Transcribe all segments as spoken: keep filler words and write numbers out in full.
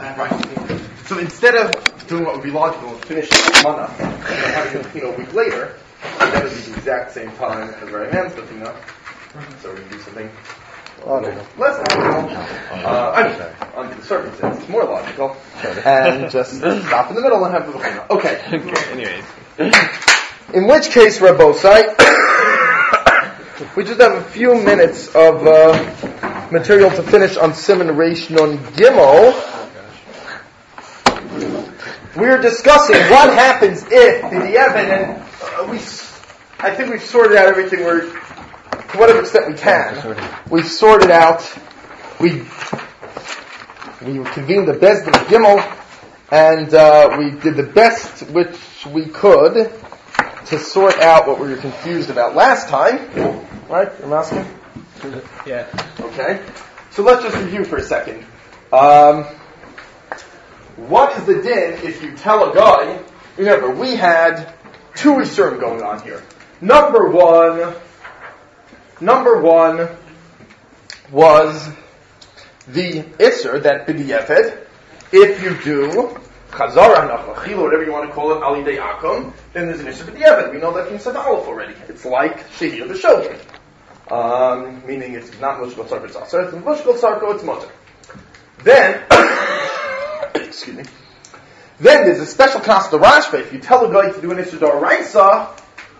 Right. So instead of doing what would be logical and finishing Mana and having a Tefillah a week later, that would be the exact same time as Ray Man's Tefillah. So we can do something Oh, no. less logical. Uh, I mean, under the circumstances, more logical. And just stop in the middle and have the Tefillah. Okay. Okay, anyways. In which case, Rabbosai, we just have a few minutes of uh, material to finish on Siman Reish Nun Gimel. We're discussing what happens if the Diavad, and uh, we, I think we've sorted out everything we're, to whatever extent we can. We've sorted out, we we convened the Bezdin of Gimel, and uh, we did the best which we could to sort out what we were confused about last time. Right, you're asking? Yeah. Okay. So let's just review for a second. Um, what is the din if you tell a guy, remember, we had two Isurim going on here. Number one, number one was the Isur, that b'diavad, if you do Chazara, Nachlachil, or whatever you want to call it, Ali Dei Akum, then there's an Isur b'diavad. We know that from Sad Aleph already. It's like Shehir the Shogun. Um, meaning it's not Mushkal Sarko, it's Asar, it's Mushkal Sarko, it's Mutter. Then, excuse me, then there's a special Knas to Rashba. If you tell a guy to do an Isur D'Oraisa,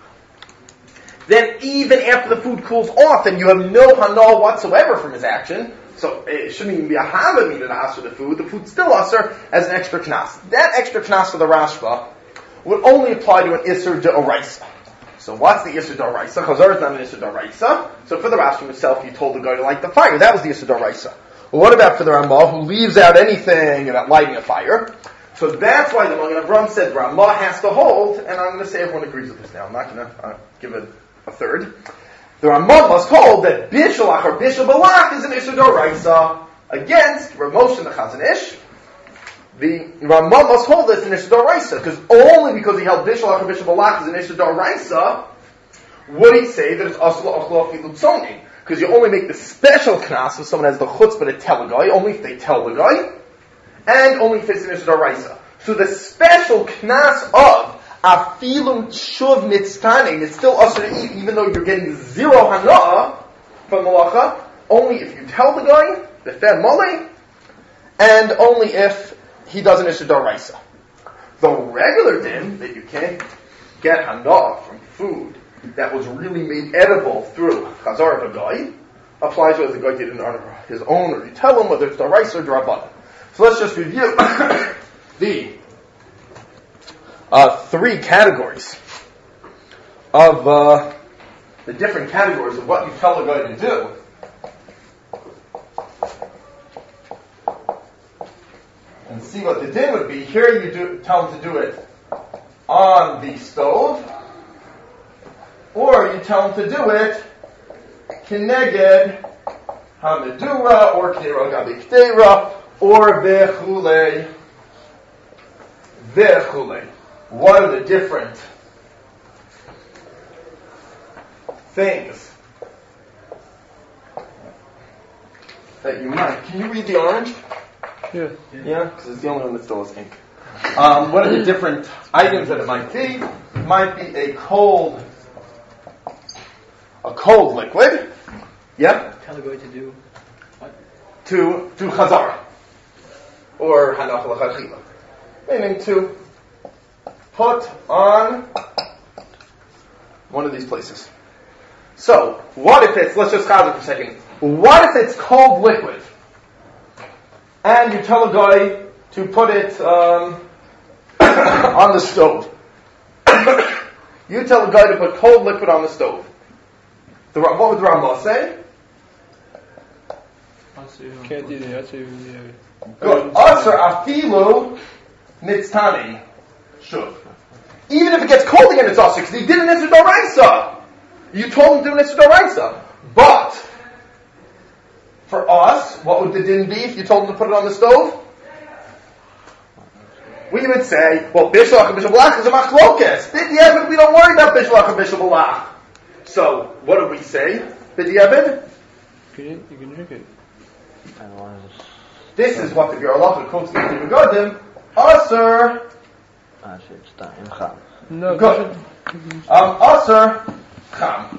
then even after the food cools off, and you have no Hana whatsoever from his action, so it shouldn't even be a Hava meaning to Asar the food, the food's still Asar as an extra Knas. That extra Knas for the Rashba would only apply to an Isur D'Oraisa. So what's the Isur D'Oraisa? Chazar is not an Isur D'Oraisa. So for the Rashba himself, you told the guy to light the fire. That was the Isur D'Oraisa. Well, what about for the Ramah, who leaves out anything about lighting a fire? So that's why the Magen Avraham said Ramah has to hold, and I'm going to say everyone agrees with this now. I'm not going to uh, give it a third. The Ramah must hold that Bishalach or Bishal Balach is an Isur D'Oraisa against Ramosh and the Chazon Ish. The Ramah must hold this in Isur D'Oraisa, because only because he held Bishalach or Bishal Balach is an Isur D'Oraisa would he say that it's Asla Achla Filutzoni. Because you only make the special Knas if someone has the chutzpah to tell a guy, only if they tell the guy, and only if it's an Isur D'Oraisa. So the special Knas of Afilum Tshuv Mitztaning is still Asr to eat, even though you're getting zero Hana from Malacha, only if you tell the guy, the Fed Mole, and only if he does an Isur D'Oraisa. The regular din, that you can't get Hana from food that was really made edible through Chazar of a guy, applies whether the guy did it on his own, or you tell him whether it's D'Oraisa or D'Rabbanan. So let's just review the uh, three categories of uh, the different categories of what you tell a guy to do. And see what the din would be. Here you do, tell him to do it on the stove, or you tell him to do it Kineged Hamedura, or Kinera Gabi Ktera, or Vechule. Vechule. What are the different things that you might? Can you read the orange? Yeah. Yeah? Because it's the only one that still has ink. Um, what are the different items that it might be? It might be a cold, a cold liquid. Yep. Tell the guy to do what? To do chazara. Or hanach l'chachila. Meaning to put on one of these places. So, what if it's, let's just chazar for a second. What if it's cold liquid? And you tell a guy to put it um, on the stove. You tell a guy to put cold liquid on the stove. The, what would the Rambam say? Can't do that. Yeah. Good. Asar afilu nitztani shuv. Even if it gets cold again, it's asar, because he did an Isur D'Oraisa. You told him to do an Isur D'Oraisa. But, for us, what would the din be if you told him to put it on the stove? We would say, well, Bishlach and Bishul Balach is a machlokas. B'diavad, we don't worry about Bishlach and Bishul Balach. So, what do we say? B'diavad? You can, you can drink it. This is what the Biur Halacha quotes the Begadim. Aser. No, Good. Um, Aser. Cham.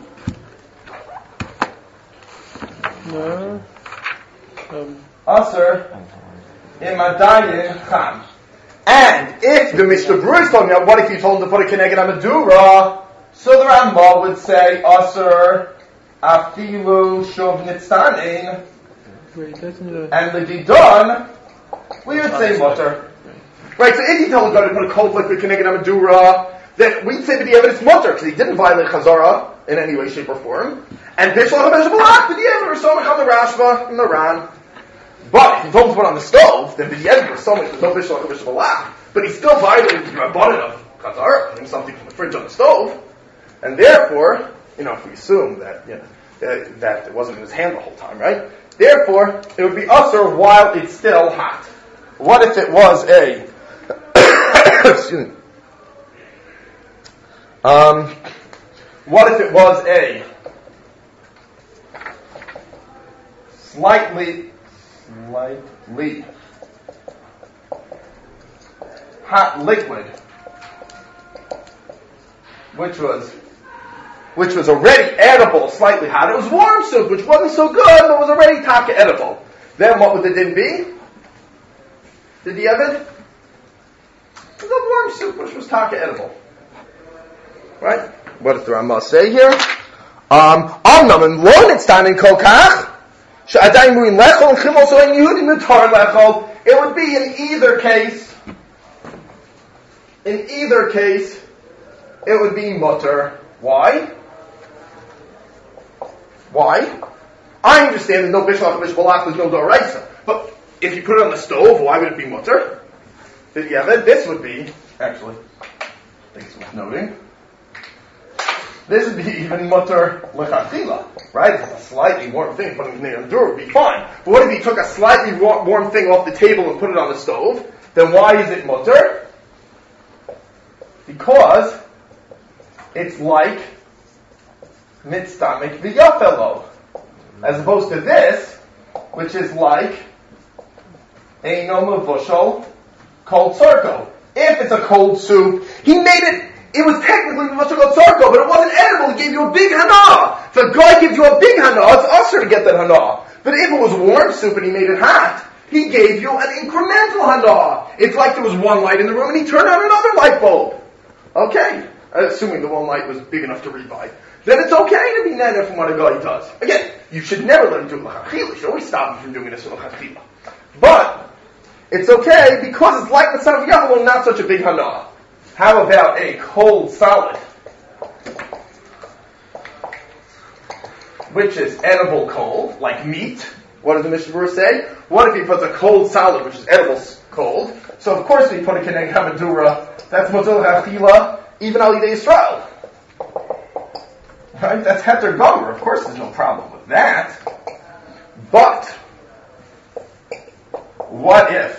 no. Um, Aser. Imadayin Cham. And if the Mishnah Berurah is talking about, what if you told him to put a Keneged Amadura? So the Rambam would say, Aser Afilu Shuv Nitztanin. wait, that's in the. And the Didon, we would say mutter. Right, so if you tell a guy to put a cold liquid Keneged Amadura, then we'd say that the evidence mutter, because he didn't violate Chazara in any way, shape, or form. And Bishlach HaBesh Balach, but the evidence was Somech on the Rashba, and the Ran. But if you told him to put on the stove, then the evidence was Somech, there's no Bishlach HaBesh Balach. But he still violated the Rabbanan of Chazara, putting something from the fridge on the stove. And therefore, you know, if we assume that, you know, that, that it wasn't in his hand the whole time, right? Therefore, it would be usher while it's still hot. What if it was a, excuse me, um, what if it was a slightly, slightly hot liquid, which was which was already edible, slightly hot. It was warm soup, which wasn't so good, but was already taka edible. Then what would the din be? Did you have it? It was a warm soup, which was taka edible. Right? What does the Ramah say here? Um, Amnam lo nitztanin kol kach, she'adayin muin lechol, and chimol so ein Yehudi netar lechol. It would be in either case, in either case, it would be mutter. Why? Why? I understand there's no Bishlach HaBesh Balach, there's no Doraisa. But if you put it on the stove, why would it be mutter? Yeah, then this would be, actually, I think it's worth noting, this would be even mutter lechatchila, right? It's a slightly warm thing, putting it on the door would be fine. But what if you took a slightly warm thing off the table and put it on the stove? Then why is it mutter? Because it's like mitztamik v'yafelo, as opposed to this, which is like eino mevushal cold sarko. If it's a cold soup, he made it. It was technically mevushal cold sarko, but it wasn't edible. He gave you a big hana. If a guy gives you a big hana, it's usher to get that hana. But if it was warm soup and he made it hot, he gave you an incremental hana. It's like there was one light in the room and he turned on another light bulb. Okay. Assuming the one light was big enough to read by, then it's okay to be nana from what a guy does. Again, you should never let him do it l'chachila. You should always stop him from doing this l'chachila. But it's okay because it's like the son of Yahweh, not such a big hana. How about a cold solid, which is edible cold, like meat? What does the Mishnah Berurah say? What if he puts a cold solid, which is edible cold? So of course we put a keneg hamadura. That's motzol hachila. Even Ali de Yisrael. Right? That's Heter Gomer. Of course there's no problem with that. But, what if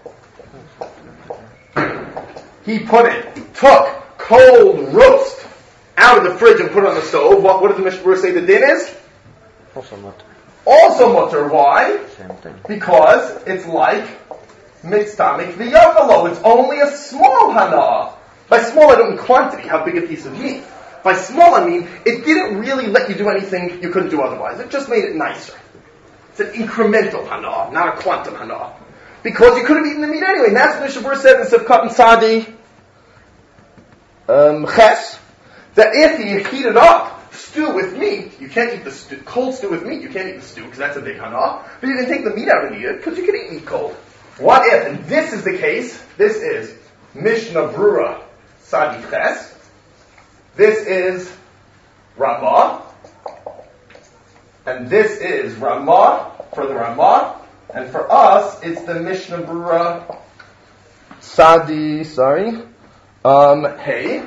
he put it, took cold roast out of the fridge and put it on the stove? What, what did the Mishnah Berurah say the din is? Also mutter. Also mutter. Why? Same thing. Because it's like mitztamik v'yafalo. It's only a small hana. By small, I don't mean quantity, how big a piece of meat. By small, I mean, it didn't really let you do anything you couldn't do otherwise. It just made it nicer. It's an incremental hana, not a quantum hana. Because you could have eaten the meat anyway. And that's what Mishnah Berurah said in Sivkat and Sadi um, Ches, that if you heat it up, stew with meat, you can't eat the stew, cold stew with meat, you can't eat the stew, because that's a big hana. But you can take the meat out and eat it, because you can eat meat cold. What if, and this is the case, this is Mishnah Berurah Sadi Ches. This is Ramah. And this is Ramah for the Ramah. And for us, it's the Mishnah Berurah Sadi, sorry. Um, hey.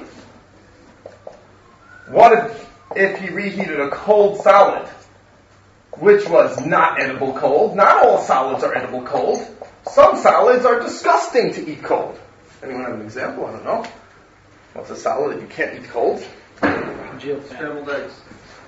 What if, if he reheated a cold salad, which was not edible cold? Not all salads are edible cold. Some salads are disgusting to eat cold. Anyone have an example? I don't know. What's a salad that you can't eat cold? Scrambled eggs.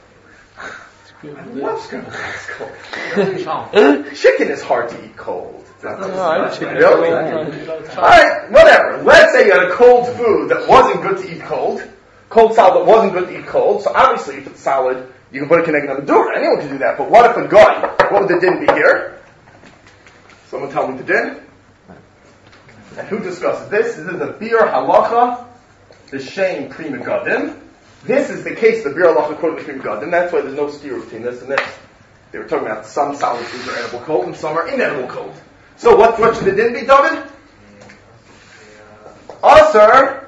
I love scrambled eggs cold. Chicken is hard to eat cold. That's No, I just really? Alright, whatever. Let's say you had a cold food that wasn't good to eat cold. Cold salad that wasn't good to eat cold. So obviously if it's salad, you can put a kineged on the door. Anyone can do that. But what if a guy, what would the din be here? Someone tell me the din. And who discusses this? This is the Bir Halacha, the Shem Pri Megadim. This is the case, the Bir Halacha according to Pri Megadim. That's why there's no steer between this and this. They were talking about some salad foods are edible cold and some are inedible cold. So what, what should the din be, David? Asr.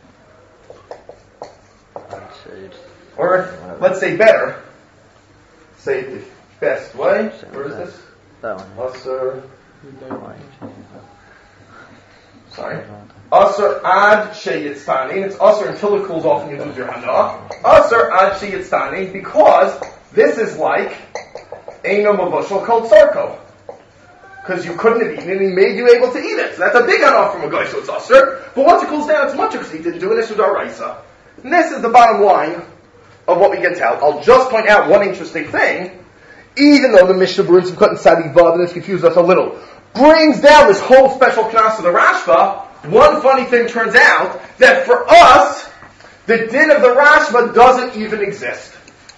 Or, let's say better. Say it the best way. Where is this? That one. Asr. Sorry. Asr ad sheyitztani. It's asr until it cools off and you lose your hana. Asr ad sheyitztani because this is like Eino Mavoshal called Sarko. Because you couldn't have eaten it and he made you able to eat it. So that's a big hana from a guy, so it's asr. But once it cools down, it's much because he didn't do it. This was our raisa. And this is the bottom line of what we can tell. I'll just point out one interesting thing. Even though the Mishnah Berurah Simchat and Sadi Vav, and it's confused us a little, brings down this whole special knas of the Rashba, one funny thing turns out that for us, the din of the Rashba doesn't even exist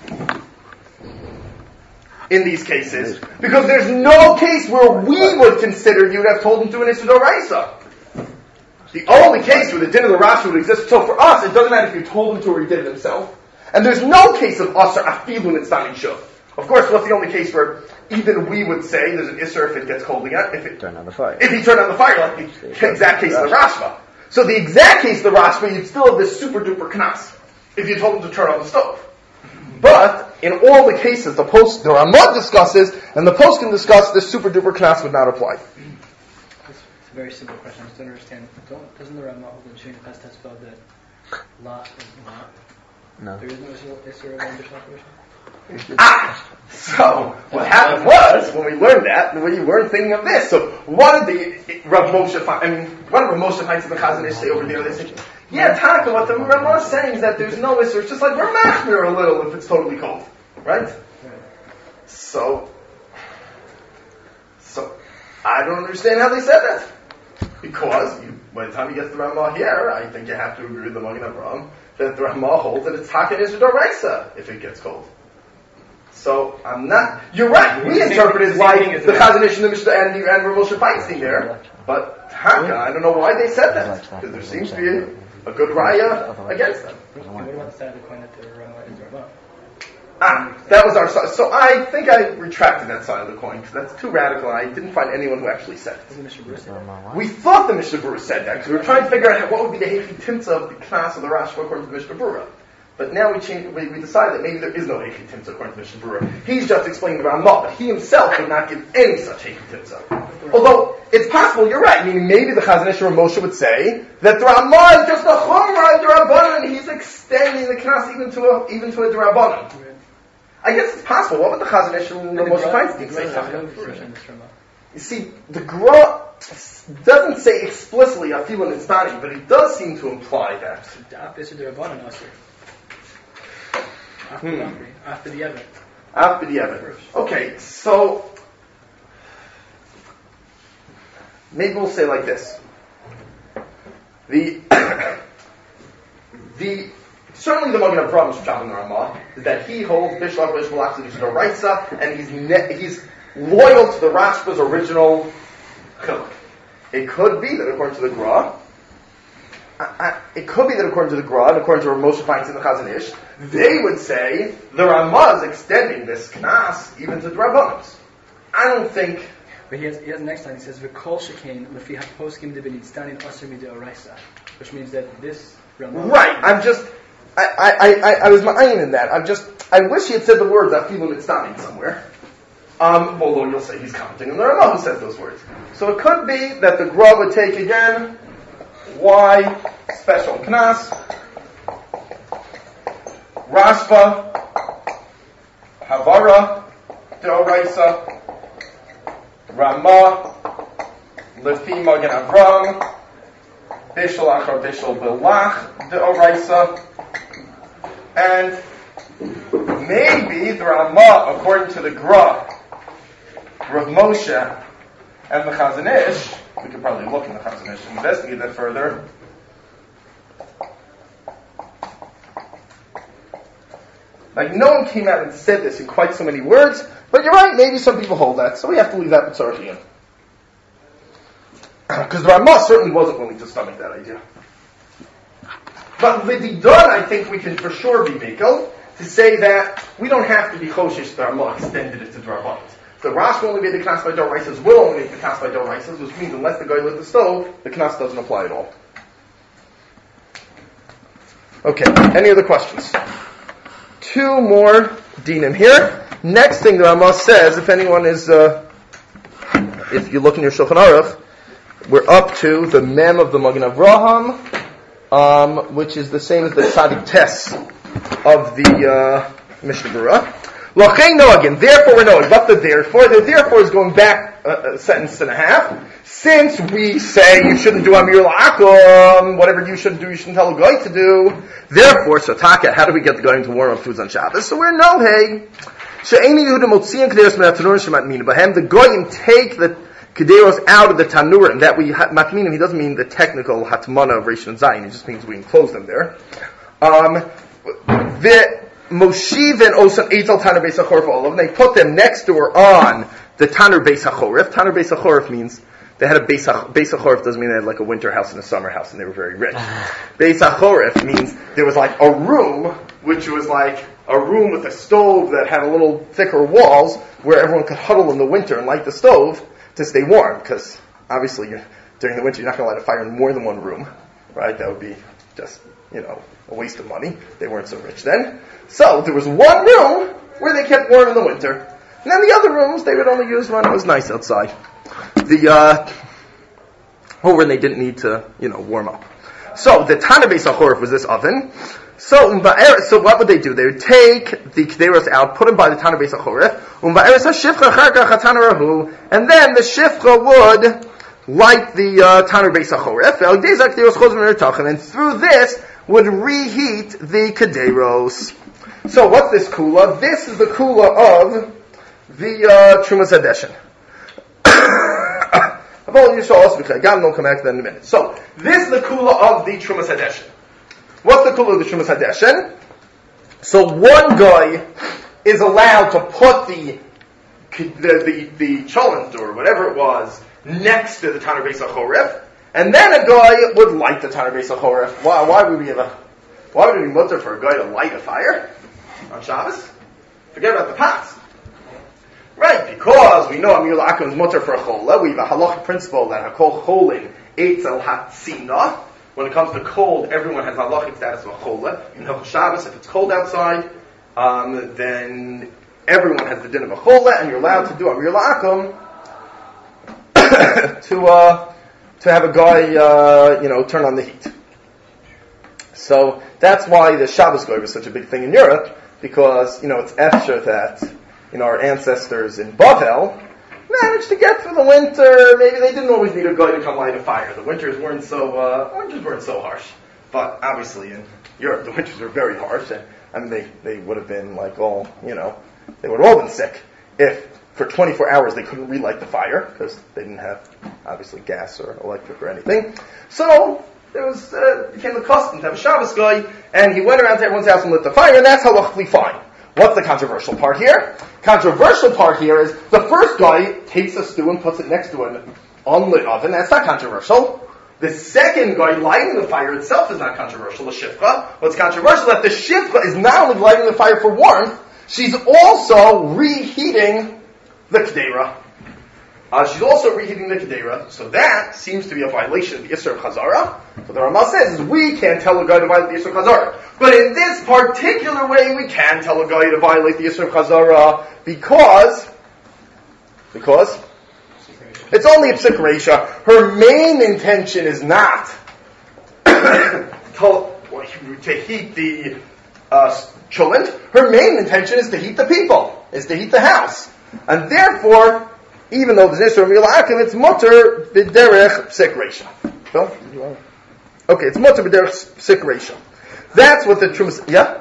in these cases, because there's no case where we would consider you'd have told him to an Issur D'Oraisa. The only case where the din of the Rashba would exist, so for us, it doesn't matter if you told him to or he did it himself, and there's no case of Asr Afilun Nitzani Shuv. Of course, what's the only case where even we would say there's an Isser if it gets cold again? If it turn on the fire. If he turned on the fire, like the exact case of the Rashba. So the exact case of the Rashba, you'd still have this super duper knas if you told him to turn on the stove. But in all the cases, the post the Ramah discusses and the post can discuss, this super duper knas would not apply. It's a very simple question. I just don't understand. Don't, doesn't the Ramah hold in Shina Past Tespel that La is not? No. There is no Isser of Ambish operation? Ah! So, what happened was, when we learned that, we weren't thinking of this. So, what did the Rav Moshe find? I mean, what did Rav Moshe find to the Chazon Ish say over there? They say, yeah, Taka, what the Ramah is saying is that there's no Isser. It's just like we're machmir a little if it's totally cold. Right? Right. So, so, I don't understand how they said that. Because, you, by the time you get to the Ramah here, I think you have to agree with the Magen Avraham that the Ramah holds that it's Taka Isser D'Oraisa if it gets cold. So I'm not. You're right. We interpret it like the Chazon Ish and the Mishnah and and Rav Moshe Feinstein there, but Taka, I don't know why they said that because there seems to be a, a good raya against them. What about the side of the coin that the Ramah is Ramah? Ah, that was our side. So I think I retracted that side of the coin because that's too radical, and I didn't find anyone who actually said it. We thought the Mishnah Berurah said that because we were trying to figure out what would be the Heichi Timtza of the Knas of the Rashba according to the Mishnah Berurah. But now we changed, we, we decided that maybe there is no Heichi Timtza according to Mishnah Berurah. He's just explaining the Ramah, but he himself would not give any such Heichi Timtza. Although, it's possible, you're right, meaning maybe the Chazon Ish or Moshe would say that the Ramah is just a Chumrah D'Rabbanan, and he's extending the Knas even to a, even to a D'Rabbanan. I guess it's possible. What would the Chazon Ish and Moshe Feinstein say? You see, the Gra doesn't say explicitly Afilun Nitzani, but it does seem to imply that. Hmm. After the Evan. After the Evan. Okay, so maybe we'll say like this. The the certainly the Magen Avraham is Shabbat Ramah is that he holds Bishlav Rish Malach is D'Oraisa, and he's ne- he's loyal to the Rashba's original chiluk. It could be that according to the Gra, I, I, it could be that according to the Gra, and according to Rav Moshe Feinstein and the Chazon Ish, they would say the Ramah is extending this knas even to D'Rabbanos. I don't think. But he has, he has next line. He says v'kol shekain lefi haposkim debenitztanin aser midoraisa, which means that this Ramah. Right. I'm just. I I I, I was ma'ayin in that. I'm just. I wish he had said the words afilu mitztanin somewhere. Um, although you'll say he's commenting on the Ramah who says those words. So it could be that the Gra would take again why special knas. Rashba, Havara, D'Oraisa, Ramah, Lefi Magen Avraham, Bishal Achar Bishal Bilach, D'Oraisa, and maybe the Ramah, according to the Gra, Rav Moshe, And the Chazon Ish, we could probably look in the Chazon Ish and investigate that further. Like, no one came out and said this in quite so many words, but you're right, maybe some people hold that, so we have to leave that with Tzarchian. Because the Ramah certainly wasn't willing to stomach that idea. But Lididon, I think we can for sure be Mikkel, to say that we don't have to be Choshish, the Ramah extended it to Drabant. The Rashi only made the Knas by Doraisas, will only make the Knas by Doraisas, which means unless the guy lit the stove, the Knas doesn't apply at all. Okay, any other questions? Two more dinim here. Next thing the Ramah says, if anyone is, uh, if you look in your Shulchan Aruch, we're up to the Mem of the Magen Avraham, um, which is the same as the Tzadik Tes of the uh, Mishnah Berurah. L'chein noagin, therefore we're knowing. What the therefore? The therefore is going back a, a sentence and a half. Since we say you shouldn't do Amir L'Akum, whatever you shouldn't do, you shouldn't tell a guy to do. Therefore, so Taka, how do we get the guy to warm up foods on Shabbos? So we're no hey. She'eni Yehuda Motzian Kederos Min HaTanur Shemat Mina Bahem. The goyim take the Kederos out of the Tanur, and that we Matminim. He doesn't mean the technical Hatmana of Rishon and Zayin. He just means we enclose them there. Um, the Moshiv and Osan Eitel Tanur Beis HaChorif all of them. They put them next to or on the Tanur Beis HaChorif. Tanur Beis HaChorif means they had a Beis HaChorif doesn't mean they had like a winter house and a summer house and they were very rich. Beis HaChorif means there was like a room which was like a room with a stove that had a little thicker walls where everyone could huddle in the winter and light the stove to stay warm, because obviously you're, during the winter you're not going to light a fire in more than one room, right? That would be just, you know, a waste of money. They weren't so rich then. So there was one room where they kept warm in the winter. And then the other rooms they would only use when it was nice outside. The, uh, or when they didn't need to, you know, warm up. So the Tanur Beis HaChorif was this oven. So, so what would they do? They would take the Kederos out, put them by the Tanur Beis HaChorif, and then the Shifcha would light the uh, Tanur Beis HaChorif, and through this would reheat the Kederos. So what's this kula? This is the kula of the uh, Trumas Hadeshin. You shall also be clear. God will come back to that in a minute. So this is the kula of the Trumas Hadeshin. What's the kula of the Trumas Hadeshin? So one guy is allowed to put the the the, the cholent or whatever it was next to the Tanur Beis HaChorif, and then a guy would light the Tanur Beis HaChorif. Why? Why would we have a? Why would it be mutter for a guy to light a fire on Shabbos? Forget about the pots. Right, because we know Amir L'Akum is mutter for a chola. We have a halachic principle that hakol cholin eitz el hatzina. When it comes to cold, everyone has halachic status of a chola. In Hilchos Shabbos, if it's cold outside, um, then everyone has the din of a chola, and you're allowed to do Amir L'Akum to uh, to have a guy, uh, you know, turn on the heat. So that's why the Shabbos goy was such a big thing in Europe, because you know it's efshar that. You know, our ancestors in Bavel managed to get through the winter. Maybe they didn't always need a guy to come light a fire. The winters weren't so uh, winters weren't so harsh. But obviously in Europe the winters were very harsh. And, I mean, they, they would have been like all, you know, they would have all been sick if for twenty-four hours they couldn't relight the fire because they didn't have obviously gas or electric or anything. So there was uh, became the custom to have a Shabbos guy, and he went around to everyone's house and lit the fire, and that's halachically fine. What's the controversial part here? Controversial part here is the first guy takes a stew and puts it next to an unlit oven. That's not controversial. The second guy lighting the fire itself is not controversial, the shifcha. What's controversial is that the shifcha is not only lighting the fire for warmth, she's also reheating the kedera. Uh, she's also reheating the kedera, so that seems to be a violation of the Isser of Chazara. So the Ramah says is we can't tell a guy to violate the Isser of Chazara. But in this particular way, we can tell a guy to violate the Isser of Chazara because, because it's only a psik reisha. Her main intention is not to, to heat the uh, cholent. Her main intention is to heat the people, is to heat the house. And therefore, even though there's Isser Amir L'Akum, it's mutter b'derech psik reisha. Phil? Okay, it's mutter b'derech psik reisha. That's what the Trumas, yeah?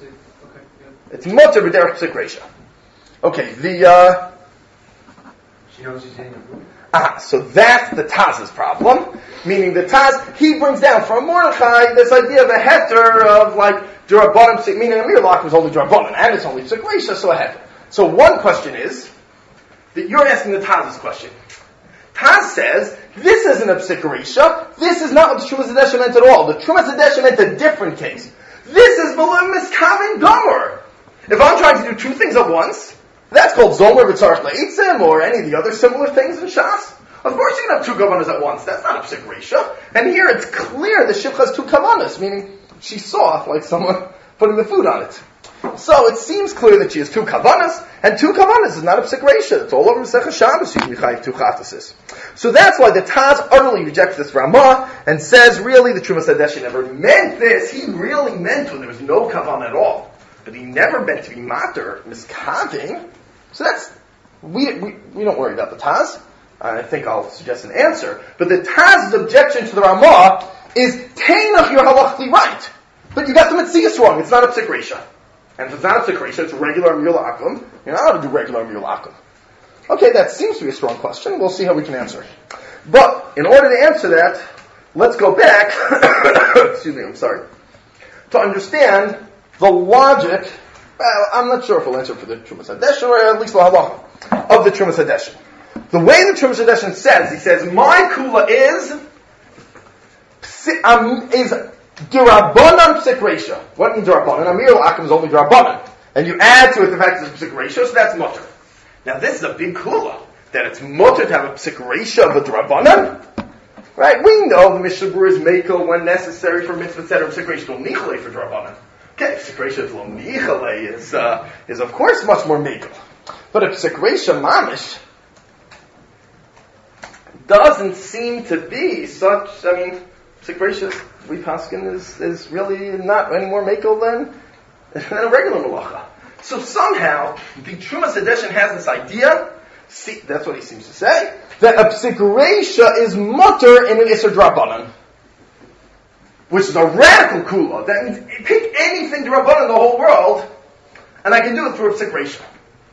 It's mutter b'derech psik reisha. Okay, the, uh, She knows she's eating the food? Ah, so that's the Taz's problem. Meaning the Taz, he brings down from Mordechai this idea of a heter of like Durabanim, meaning Amir Lach was only Durabanim, and it's only Psik Reisha, so a heter. So one question is, that you're asking the Taz's question. Taz says, this isn't a Psik Reisha, this is not what the Trumas Hadesha meant at all. The Trumas Hadesha meant a different case. This is Malim Miskavin Gomer. If I'm trying to do two things at once, that's called Zomer V'tzarech Le'itzim, or any of the other similar things in Shas. Of course you can have two kavanas at once. That's not a Psik Reisha. And here it's clear the Shifcha has two kavanas, meaning she saw like someone putting the food on it. So it seems clear that she has two kavanas, and two kavanas is not a Psik Reisha. It's all over Masechah Shabbos, you can be chayiv two chatasis. So that's why the Taz utterly rejects this Ramah, and says really the Trumas Hadesha never meant this. He really meant when there was no kavanah at all. But he never meant to be mater, miskaving. So that's, we, we, we don't worry about the Taz. I think I'll suggest an answer. But the Taz's objection to the Ramah is, Tainach, you're halachically right. But you got the Metzias wrong. It's not a Psik Reisha. And if it's not a Psik Reisha, it's regular Amir La'akum. You're not allowed to do regular Amir La'akum. Okay, that seems to be a strong question. We'll see how we can answer it. But, in order to answer that, let's go back, excuse me, I'm sorry, to understand the logic, well, I'm not sure if we'll answer for the Trumas Hadesha, or at least the halacha of the Trumas Hadesha. The way the Trumas Hadesha says, he says, my kula is, um, is Dirabanan Psik Reisha. What means Dirabanan? Amir La'akum is only Dirabanan. And you add to it the fact that it's Psik Reisha, so that's mutter. Now this is a big kula, that it's mutter to have a Psik Reisha of a Dirabanan. Right? We know the Mishnah Berurah is Mekel when necessary for mitzvah tzeder, Psik Reisha lo nichale for Dirabanan. Okay, Psik Reisha lo nichale is, uh, is of course much more Mekel. But a Psik Reisha mamish doesn't seem to be such, I mean, Psik Reisha, we paskin, is, is really not any more Mekel than, than a regular malacha. So somehow, the Trumas Hadesha has this idea, see, that's what he seems to say, that a Psik Reisha is mutter in an Isser Drabanan, which is a radical kula. That means pick anything Drabanan in the whole world, and I can do it through a Psik Reisha.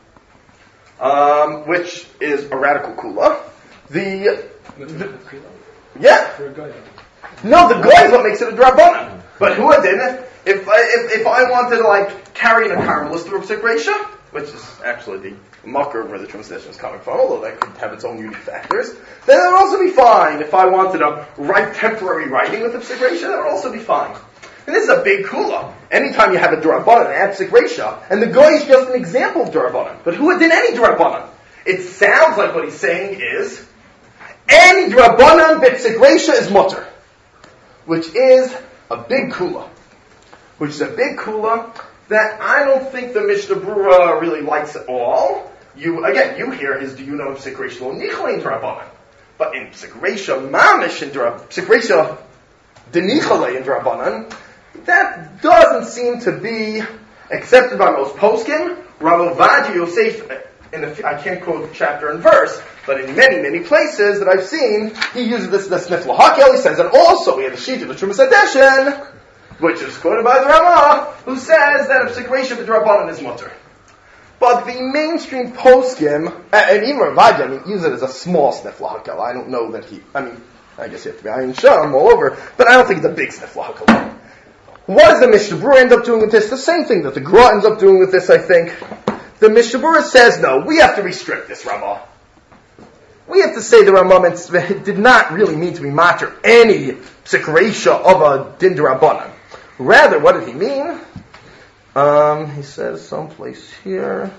Um, which is a radical kula. The, the yeah. No, the goy is what makes it a Drabanan. But who didn't? If I, if, if I wanted to like carry in a carmelist through a Psik Reisha, which is actually the mucker where the Trumas Hadesha is coming from, although that could have its own unique factors, then that would also be fine. If I wanted to write temporary writing with a Psik Reisha, that would also be fine. And this is a big kula. Anytime you have a Durabanan, add Psik Reisha, and the goy is just an example of Durabanan. But who did any Durabanan? It sounds like what he's saying is, any Durabanan b'Psik Reisha is mutter, which is a big kula. Which is a big kula that I don't think the Mishnah Berurah really likes at all. You, again, you hear is, do you know Psik Reisha lo nichale in Durabanan? But in Psik Reisha mamish in Durabanan, Psik Reisha denichale in Durabanan, that doesn't seem to be accepted by most poskim. Rav Ovadia Yosef, in the, I can't quote chapter and verse, but in many, many places that I've seen, he uses this, this Nifla Hakel. He says that also we have a sheet of the Trumas Hadesha, which is quoted by the Ramah, who says that a Psik Reisha b'Drabanan is mutter. But the mainstream poskim, and even Rav Ovadia, I mean, use it as a small Nifla Hakel. I don't know that he, I mean, I guess you have to be Ayin Sham all over, but I don't think it's a big Nifla Hakel. What does the Mishnah Berurah end up doing with this? The same thing that the Gra ends up doing with this, I think. The Mishnah Berurah says, no, we have to restrict this Ramah. We have to say the Ramah did not really mean to be matter any Psik Reisha of a Din D'Rabbanan. Rather, what did he mean? Um, he says someplace here.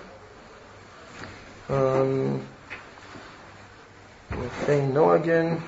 Um, no again.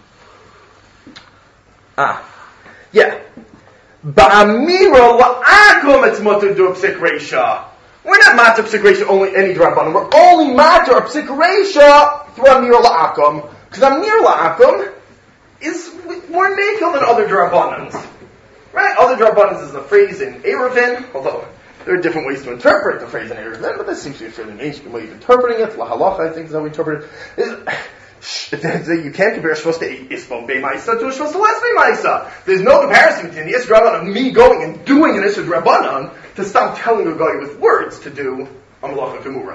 Ah, yeah. Ba'amira la'akum it's mutter do Psik Reisha. We're not matter Psik Reisha only any D'Rabbanan. We're only matter of Psik Reisha through Amir La'akum. Because Amir La'akum is more Mekel than other D'Rabbanans. Right? Other D'Rabbanans is a phrase in Eruvin, although there are different ways to interpret the phrase in Eruvin, but this seems to be a fairly mainstream way of interpreting it. La halacha, I think, is how we interpret it. Is, you can't compare Shvos to Isbon B'Maisa to a Shvos to Les B'Maisa. There's no comparison between the Isra Rabbanan of me going and doing an Isra Rabbanan to stop telling a guy with words to do a Malacha Gemura.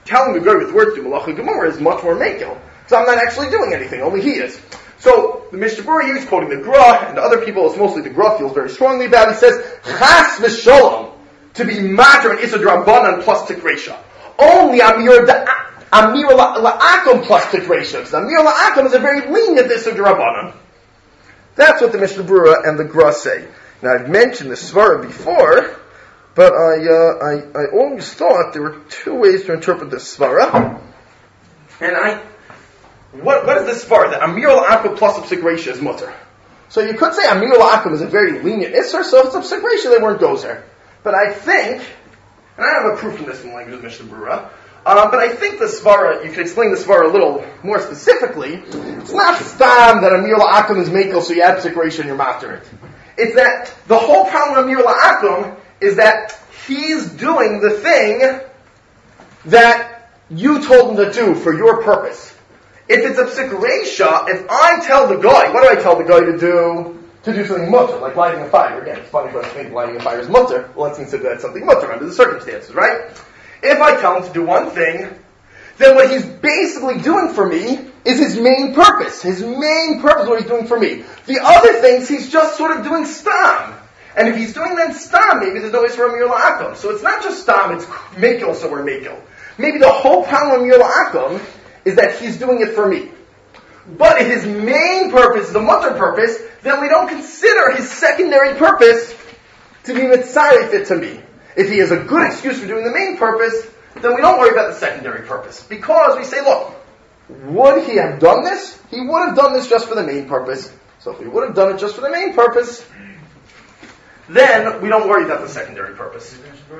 telling the guy with words to Malacha Gemara is much more makel. So I'm not actually doing anything, only he is. So the Mishnah Berurah here is quoting the Gra, and the other people, it's mostly the Gra, feels very strongly about it. He says, Chas v'sholom, to be matter and Issa Drabanan plus Tikresha. Only Amir Amir La'akum plus Tikresha. Because Amir La'akum is a very lenient Issa Drabanan. That's what the Mishnah Berurah and the Gra say. Now I've mentioned the Svara before, but I, uh, I, I always thought there were two ways to interpret the Svara. And I, what, what is the Svara? That Amir La'akum plus Psik Resha is mutter. So you could say Amir La'akum is a very lenient Isser, so if it's a Psik Resha, they weren't gozer. But I think, and I don't have a proof from this in the language of Mishnah Berurah, uh, but I think the Svara, you can explain the Svara a little more specifically. It's not stam that Amir La'akum is makel, so you add Psik Resha and you're matter it. It's that the whole problem with Amir La'akum is that he's doing the thing that you told him to do for your purpose. If it's a Psik Resha, if I tell the guy, what do I tell the guy to do? To do something mutter, like lighting a fire. Again, it's funny for us to think lighting a fire is mutter. Well, let's consider that something mutter under the circumstances, right? If I tell him to do one thing, then what he's basically doing for me is his main purpose. His main purpose is what he's doing for me. The other things, he's just sort of doing stam. And if he's doing then stam, maybe there's no Isra Amir La'akum. So it's not just stam, it's makel somewhere makel. Maybe the whole problem of Amir La'akum is that he's doing it for me. But if his main purpose is the mutter purpose, then we don't consider his secondary purpose to be mitzaref fit to me. If he has a good excuse for doing the main purpose, then we don't worry about the secondary purpose. Because we say, look, would he have done this? He would have done this just for the main purpose. So if he would have done it just for the main purpose, then we don't worry about the secondary purpose.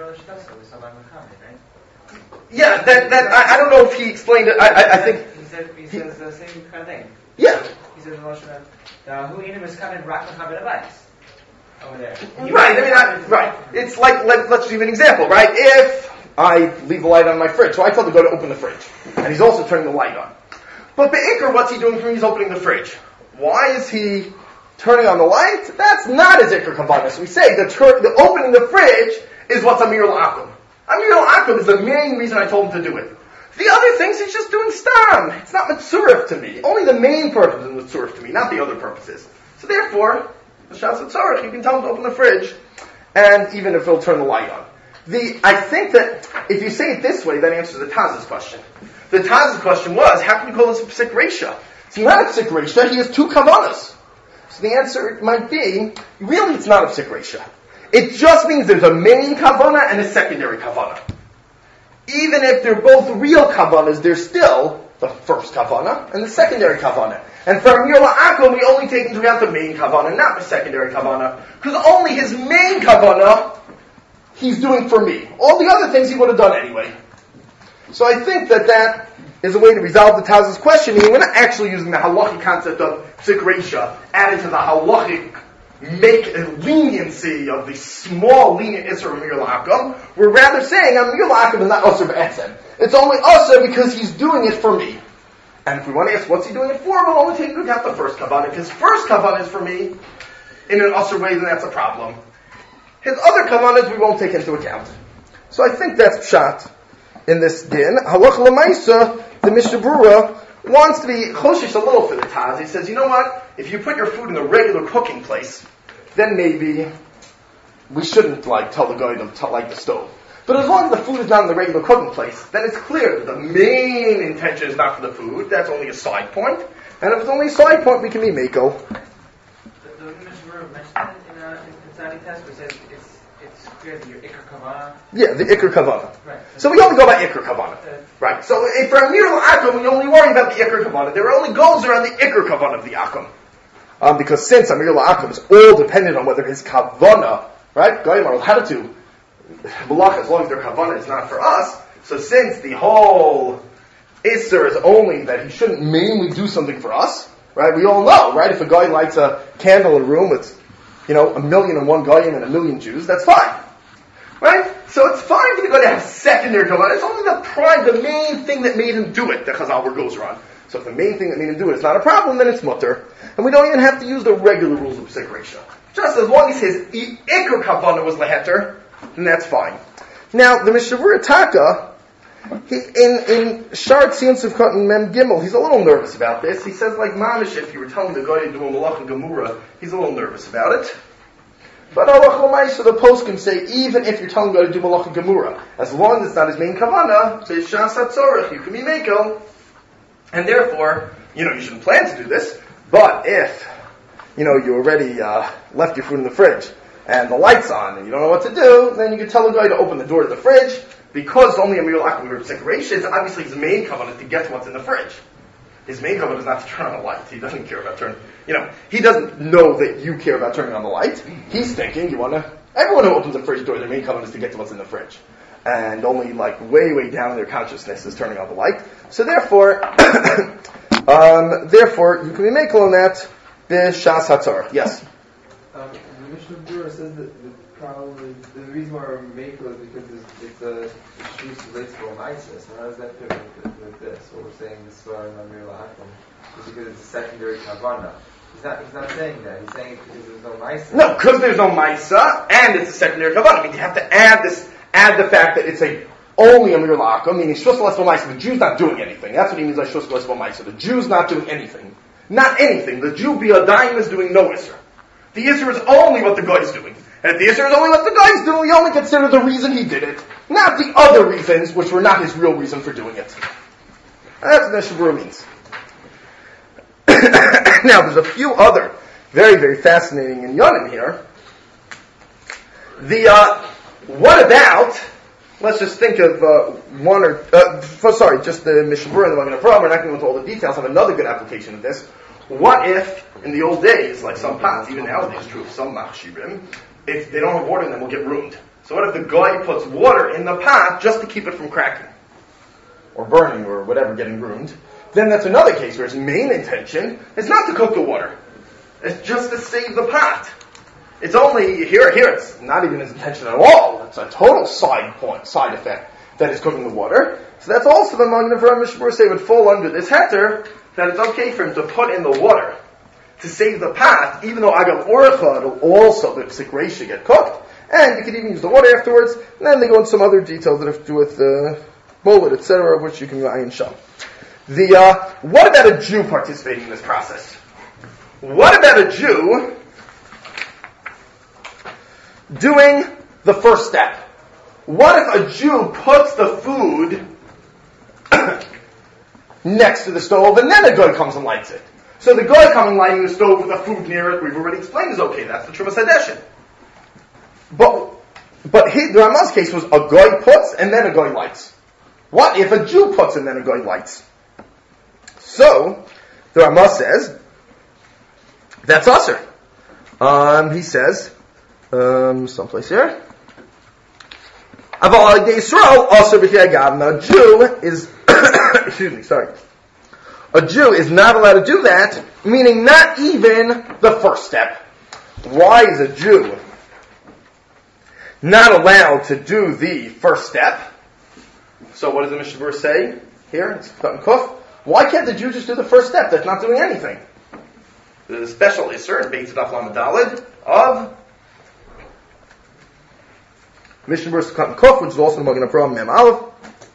Yeah, that, that I, I don't know if he explained it. I, I, I think... He, said, he, he says the same kind of thing. Yeah. He says, who in is coming rak mechaber over there. Right, I mean, I, right. It's like, let, let's give an example, right? If I leave the light on my fridge, so I tell the guy to open the fridge, and he's also turning the light on. But Be'ikr, what's he doing for me? He's opening the fridge. Why is he turning on the light? That's not his Ikr Kavanah. So we say the, tur- the opening the fridge is what's Amir La'akum. Amir La'akum is the main reason I told him to do it. The other things he's just doing stam. It's not mitzurif to me. Only the main purpose is mitzurif to me, not the other purposes. So therefore, the Shas Tzorich, you can tell him to open the fridge, and even if he'll turn the light on. The, I think that if you say it this way, that answers the Taz's question. The Taz's question was, how can we call this a Psik Resha? It's not a Psik Resha, he has two Kavanas. So the answer might be, really it's not a Psik Resha. It just means there's a main Kavana and a secondary Kavana. Even if they're both real Kavanas, they're still the first Kavana and the secondary Kavana. And for Amir La'akum, we only take into account the main Kavana, not the secondary Kavana, because only his main Kavana he's doing for me. All the other things he would have done anyway. So I think that that is a way to resolve the Taz's question. We're not actually using the halachic concept of Psik Resha added to the halachic make a leniency of the small lenient Isser of Amir La'akum. We're rather saying Amir La'akum is not Usr B'etzem. It's only Usr because he's doing it for me. And if we want to ask what's he doing it for, we'll only take into account the first Kavanah. If his first Kavanah is for me in an Usr way, then that's a problem. His other Kavanahs we won't take into account. So I think that's Pshat in this din. Halach L'maisa, the Mishnah Berurah wants to be choshish a little for the Taz. He says, you know what? If you put your food in a regular cooking place, then maybe we shouldn't like tell the guy to, to light the stove. But as long as the food is not in the regular cooking place, then it's clear that the main intention is not for the food. That's only a side point. And if it's only a side point, we can be mako. The Mishnah Berurah mentioned in a Tzadi test, where it says it's it's clear that your Ikr Kavanah. Yeah, the Ikr Kavanah. Right. So we only go by Ikr Kavanah. Uh, right. So if for Amir La'akum, we only worry about the Ikr Kavanah. There are only goals around the Ikr Kavanah of the Akum. Um, because since Amir La'akum is all dependent on whether his Kavanah, right? Goyim are how to Malach, as long as their Kavanah is not for us. So since the whole Isser is only that he shouldn't mainly do something for us, right? We all know, right? If a guy lights a candle in a room with, you know, a million and one Goyim and a million Jews, that's fine. Right? So it's fine for the guy to have secondary Kavanah. It's only the prime, the main thing that made him do it, the Chazal where goes around. So if the main thing that made him do it is not a problem, then it's mutter. And we don't even have to use the regular rules of Psik Resha. Just as long as his Ikr Kavanah was leheter, then that's fine. Now, the Mishnah Berurah Taka He, in, in Shar Tzion Sivkot and Mem Gimel, he's a little nervous about this. He says, like Mamish, if you were telling the guy to do a Malacha Gemura, he's a little nervous about it. But Allah L'maisa, the post can say, even if you're telling the guy to do Malacha Gemura, as long as it's not his main Kavanah, B'Shas HaTzorech, you can be Mekel. And therefore, you know, you shouldn't plan to do this, but if, you know, you already uh, left your food in the fridge, and the light's on, and you don't know what to do, then you can tell the guy to open the door to the fridge, because only a Mir Lakum Mir Separation, obviously his main covenant is to get to what's in the fridge. His main covenant is not to turn on the light. He doesn't care about turning, you know, he doesn't know that you care about turning on the light. He's thinking you want to, everyone who opens a fridge door, their main covenant is to get to what's in the fridge. And only like way, way down in their consciousness is turning on the light. So therefore, um, therefore, you can be makel on that, b'shas hatzor. Yes? Um, the Mishnah Berurah says that the problem is, the reason why we're makel is because it's, it's a shus relates to Isis. And how does that fit with, with this? What we're saying, the Svar and Amir Lahakim, is because it's a secondary kavanah. He's not, he's not saying that. He's saying it's because there's no Maisa. No, because there's no Maisa, and it's a secondary kavanah. I mean, you have to add this, add the fact that it's a only a Mir La'akum, meaning Shus L'Esbo Maisa. The Jew's not doing anything. That's what he means by Shus L'Esbo Maisa. The Jew's not doing anything. Not anything. The Jew B'Yadayim is doing no Isser. The Isser is only what the guy's doing. And if the Isser is only what the guy's doing, we only consider the reason he did it, not the other reasons, which were not his real reason for doing it. And that's what Mishnah Berurah means. Now, there's a few other very, very fascinating inyanim here. The, uh, what about, let's just think of uh, one or, uh, for, sorry, just the Mishnah Berurah and the Magen Avraham. We're not going to go into all the details. I have another good application of this. What if, in the old days, like some pots, even nowadays it's true of some machshirim, if they don't have water in them, will get ruined. So what if the guy puts water in the pot just to keep it from cracking? Or burning, or whatever, getting ruined. Then that's another case where his main intention is not to cook the water. It's just to save the pot. It's only, here, here it's not even his intention at all. It's a total side point, side effect that is cooking the water. So that's also the Magen Avraham Mishnah Berurah say would fall under this heter, that it's okay for him to put in the water to save the pot, even though Agav Orecha, it'll also, the Psik Reisha get cooked, and you can even use the water afterwards, and then they go into some other details that have to do with uh, bullet, et cetera, of which you can go ayin sham. The, uh, what about a Jew participating in this process? What about a Jew doing the first step? What if a Jew puts the food next to the stove and then a guy comes and lights it? So the guy coming lighting the stove with the food near it, we've already explained, is okay. That's the Trumas Hadeshin. But, but he, the Ramah's case was a guy puts and then a guy lights. What if a Jew puts and then a guy lights? So, the Ramah says, that's usher. Um, he says, um, someplace here. Aval Yisrael also b'chei Gavna. A Jew is, excuse me, sorry. A Jew is not allowed to do that, meaning not even the first step. Why is a Jew not allowed to do the first step? So what does the Mishnah Berurah say here? It's Katan Kuf. Why can't the Jew just do the first step? That's not doing anything. There's a special Isser in Beit Tzedaf Lamed Daled of Mishnah Berurah Katan Kuf, which is also in the Magen Avraham Mem Aleph,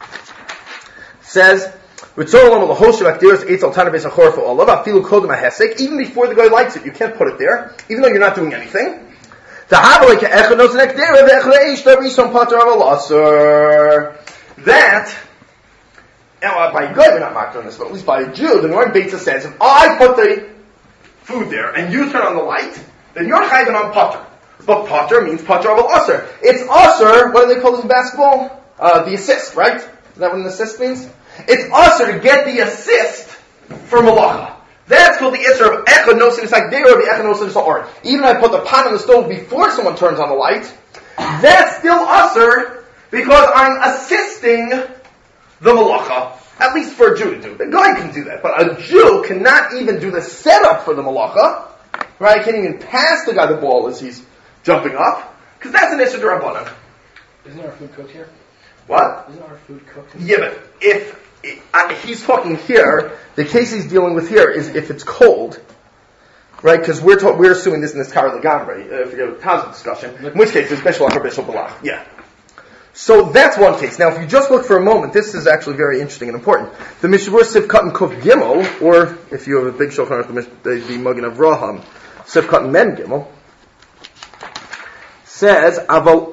says, even before the guy lights it, you can't put it there, even though you're not doing anything. That, now, by a guy we're not marked on this, but at least by a Jew, the Gemara Beit says, if I put the food there and you turn on the light, then you're chayven on potter. But potter means potter of al-asr. It's asr, what do they call this in basketball? Uh, the assist, right? Is that what an assist means? It's asr to get the assist for malacha. That's called the isser of echad nosin isagdera of the echad nosin isa'or. Even if I put the pot on the stove before someone turns on the light, that's still asr because I'm assisting the malacha. At least for a Jew to do. The guy can do that, but a Jew cannot even do the setup for the malacha. Right? Can't even pass the guy the ball as he's jumping up, because that's an isser d'Rabbanan. Isn't our food cooked here? What? Isn't our food cooked? Yeah, but if uh, he's talking here, the case he's dealing with here is if it's cold, right? Because we're ta- we're assuming this in this Kara Lagambre, uh, forget the Taz's discussion. In which case, it's Beshul Achar Beshul Balach. Yeah. So that's one case. Now, if you just look for a moment, this is actually very interesting and important. The Mishnah Berurah Sivkat and Kuf Gimel, or if you have a big Shulchan Aruch, the, the Magen Avraham, Sivkat and Mem Gimel, says, Aval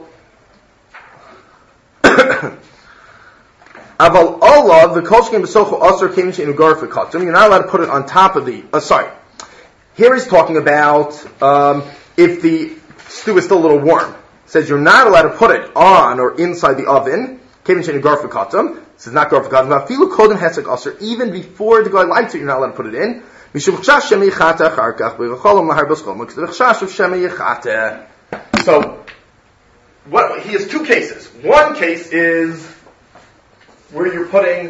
Aval Allah, the Kolshkim Besocho Asr came into Inugar for Katum. You're not allowed to put it on top of the, uh, sorry. Here he's talking about um, if the stew is still a little warm. It says you're not allowed to put it on or inside the oven. Came into Inugar for Katum. This is not Gar for Katum. Afilu Kodem Hesek Asr. Even before the guy lights it, you're not allowed to put it in. Mishum Chashash Shemei Yechata Charkach Be'Cholam Lahar B'Schom. Because the Chashash of Shemei Yechata. So, what, he has two cases. One case is where you're putting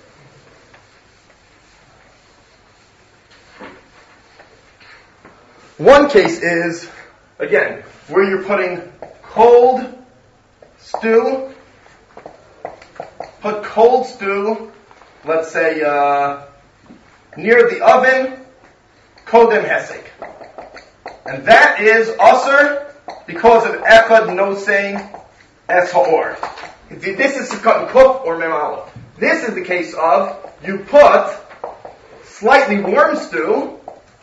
one case is, again, where you're putting cold stew, put cold stew, let's say, uh, near the oven, kodem hesek. And that is asur because of echad nosei es ha'or. This is Sivkat and Kuf or Mem Aleph. This is the case of you put slightly warm stew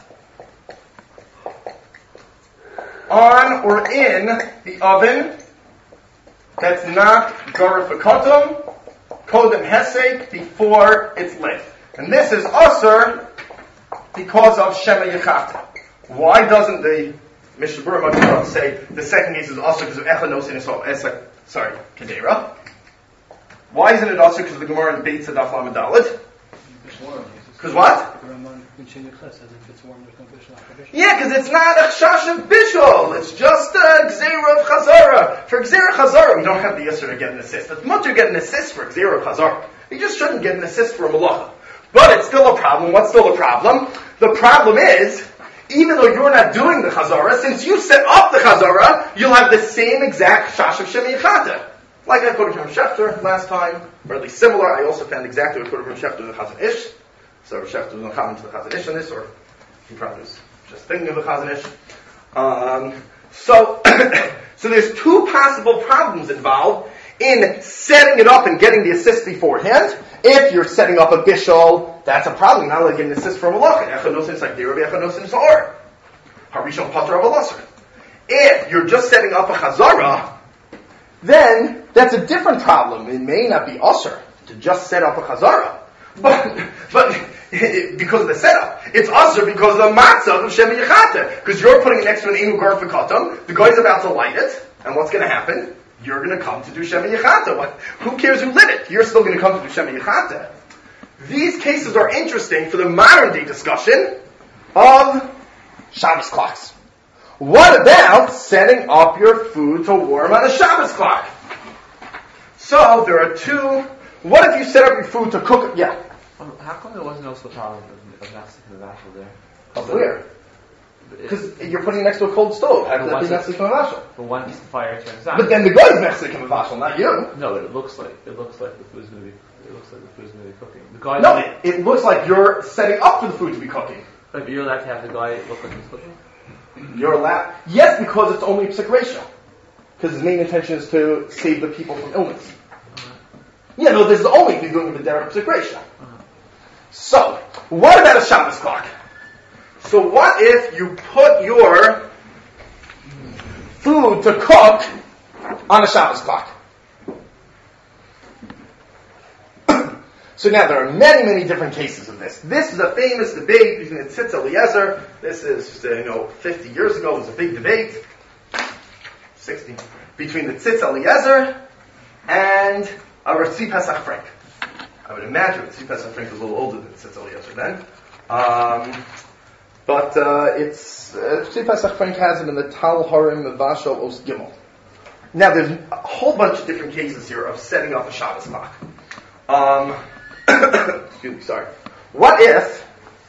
on or in the oven that's not Garif V'Kotum, Kodem Hesek, before it's lit. And this is Asur because of Shema Yechata. Why doesn't the Mishnah Berurah say the second case is Asur because of Echanos and Esek, sorry, Kedera? Why isn't it Asur because of the Gemara in Beit Tzadaf Lamed Daled? Because what? Yeah, because it's not a chash of bishul. It's just a gzeira of chazara. For gzeira chazara, we don't have the yisur to get an assist. It's much to get an assist for gzeira of chazara. You just shouldn't get an assist for a malacha. But it's still a problem. What's still a problem? The problem is, even though you're not doing the chazara, since you set up the chazara, you'll have the same exact chash of shemi yechata. Like I quoted from Schefter last time, or at least similar. I also found exactly what I quoted from Schefter in the Chazon Ish. So Schefter was not comment to the Chazon Ish on this, or he probably was just thinking of the Chazon Ish. Um, so, so there's two possible problems involved in setting it up and getting the assist beforehand. If you're setting up a bishul, that's a problem. You're not allowed to get an assist from a malacha. Echanosin sakdir, echanosin sa'or. Harishon pater of a lasser. If you're just setting up a chazara, then that's a different problem. It may not be usher to just set up a chazara, but but because of the setup, it's usher because of the matzah of Shemi Yechata. Because you're putting it next to an inu gar fekatam, the guy's about to light it, and what's going to happen? You're going to come to do Shemi Yechata. What? Who cares who lit it? You're still going to come to do Shemi Yechata. These cases are interesting for the modern day discussion of Shabbos clocks. What about setting up your food to warm on a Shabbos clock? So there are two. What if you set up your food to cook it? Yeah. Um, how come there wasn't also a problem of, of not sticking the vashel there? Of where? Because you're putting it next to a cold stove. How does that be not sticking a vashel? But once the fire turns on. But then the guy's not sticking a vashel, not you. No, it looks like it looks like the food's going to be. It looks like the food's going to be cooking. The guy. No, it, it looks like you're setting up for the food to be cooking. But you're allowed to have the guy look like he's cooking. You're allowed. Yes, because it's only psik ratio. Because his main intention is to save the people from illness. Uh-huh. Yeah, no, this is only if you're doing the derech psik ratio. Uh-huh. So, what about a Shabbos clock? So what if you put your food to cook on a Shabbos clock? So now there are many, many different cases of this. This is a famous debate between the Tzitz Eliezer. This is, uh, you know, fifty years ago. It was a big debate. sixty. Between the Tzitz Eliezer and a Ritzi Pesach Frank. I would imagine Ritzi Pesach Frank was a little older than Tzitz Eliezer then. Um, but uh, it's uh, Ritzi Pesach Frank has it in the Tal Harim Vashal Os Gimel. Now there's a whole bunch of different cases here of setting up a Shabbos clock. Um, excuse me, sorry. What if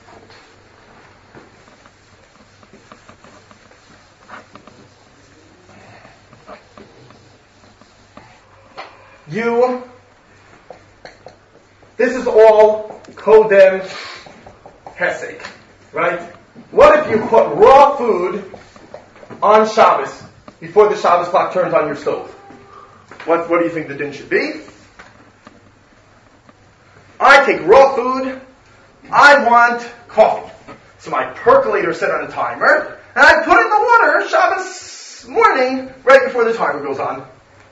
you, this is all Kodem Hesek, right? What if you put raw food on Shabbos before the Shabbos clock turns on your stove? What, what do you think the din should be? I take raw food. I want coffee. So my percolator set on a timer, and I put in the water Shabbos morning right before the timer goes on.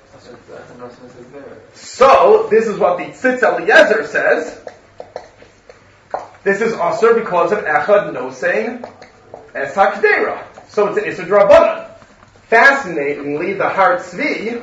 So this is what the Tzitz Eliezer says. This is also because of Echad Nosein Es HaKdera. So it's an Issa D'Rabbanan. Fascinatingly, the Har Tzvi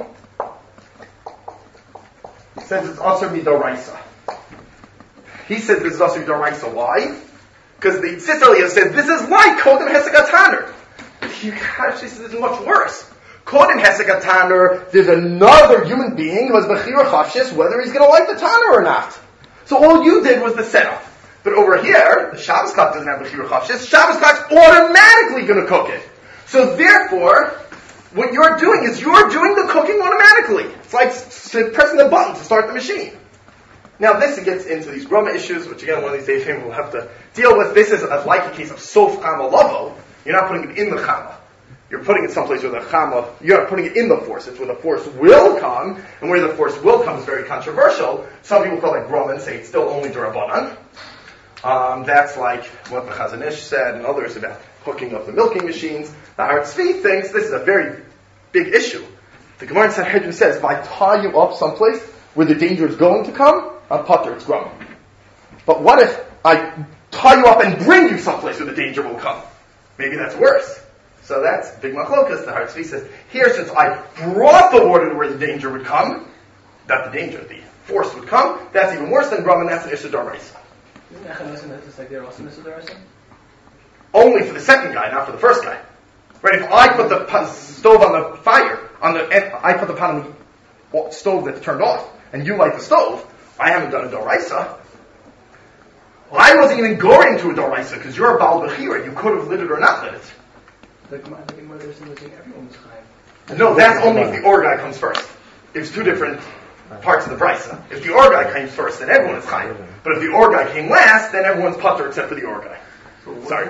says it's also Midoraisa. He says this is also Midoraisa. Why? Because the Tzitz Eliezer says this is like Kodem Hesek HaTaner. He actually says it's much worse. Kodem Hesek HaTaner, there's another human being who has Bechira Chafshis, whether he's going to like the Taner or not. So all you did was the setup. But over here, the Shabbos clock doesn't have Bechira Chafshis. Shabbos clock's automatically going to cook it. So therefore, what you're doing is you're doing the cooking automatically. It's like s- s- pressing the button to start the machine. Now this gets into these groma issues, which again, one of these days we'll have to deal with. This is a, like a case of sof chama lavo. You're not putting it in the chama. You're putting it someplace where the chama, you're not putting it in the force. It's where the force will come, and where the force will come is very controversial. Some people call it groma and say it's still only d'Rabbanan. Um, that's like what the Chazon Ish said and others about hooking up the milking machines. The Har Tzvi thinks this is a very big issue. The Gemara in Sanhedrin says, if I tie you up someplace where the danger is going to come, I'm putter, it's groma. But what if I tie you up and bring you someplace where the danger will come? Maybe that's worse. So that's big machlokas. The Har Tzvi says, here since I brought the water to where the danger would come, not the danger, the force would come, that's even worse than groma, and that's an Issa D'Oraisa. Isn't Echad just like they're also Issa D'Oraisa? Only for the second guy, not for the first guy. Right? If I put the pot, stove on the fire, on the, I put the pot on the stove that's turned off, and you light the stove, I haven't done a D'Oraisa. I wasn't even going to a D'Oraisa because you're a Baal Bechira. You could have lit it or not lit it. The Gemara, the Gemara, they're saying everyone was chayav. No, that's only if the Or guy comes first. It's two different parts of the Brisa. If the Or guy came first, then everyone is chayav. But if the Or guy came last, then everyone's putter except for the Or guy. So Sorry.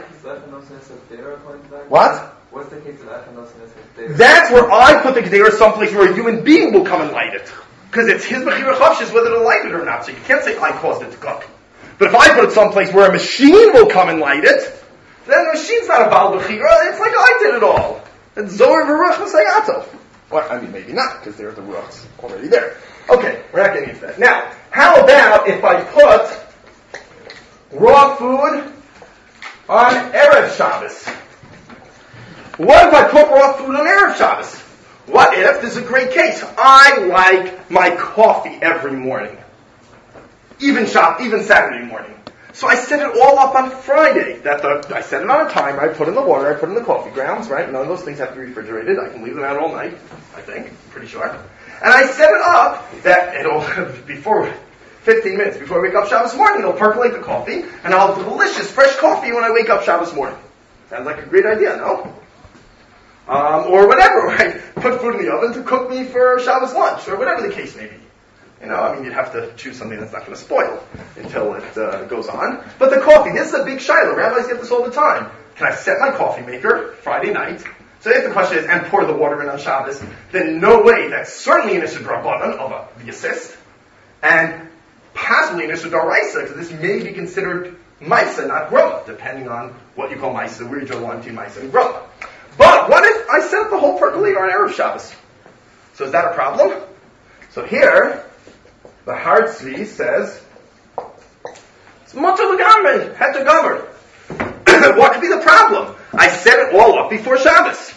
What? What? What's the case of Echanos and Esek? That's where I put the Gedera someplace where a human being will come and light it. Because it's his Bechira Chavshis whether to light it or not. So you can't say I caused it to cook. But if I put it someplace where a machine will come and light it, then the machine's not a Baal Bechira. It's like I did it all. It's Zohar V'Ruach V'Sayato. Well, I mean, maybe not, because there's the Ruachs already there. Okay, we're not getting into that. Now, how about if I put raw food on Erev Shabbos? What if I put raw food on Erev Shabbos? What if, this is a great case, I like my coffee every morning. Even shop, even Saturday morning. So I set it all up on Friday. That the, I set it on a timer, I put in the water, I put in the coffee grounds, right? None of those things have to be refrigerated. I can leave them out all night, I think. Pretty sure. And I set it up that it'll, before, fifteen minutes before I wake up Shabbos morning, it'll percolate the coffee, and I'll have delicious fresh coffee when I wake up Shabbos morning. Sounds like a great idea, no? Um, or whatever, right? Put food in the oven to cook me for Shabbos lunch, or whatever the case may be. You know, I mean, you'd have to choose something that's not going to spoil until it uh, goes on. But the coffee, this is a big shiloh. Rabbis get this all the time. Can I set my coffee maker Friday night? So if the question is, and pour the water in on Shabbos, then no way. That's certainly an Issa D'Rabbanan of a, the assist. And possibly an Issa D'Oraisa, because this may be considered Maisa, not Groma, depending on what you call Maisa, where you draw the line between Maisa and Groma. But what if I set up the whole percolator on Erev Shabbos? So is that a problem? So here, the Har Tzvi says, it's mutter l'gamrei, heter gamer. What could be the problem? I set it all up before Shabbos.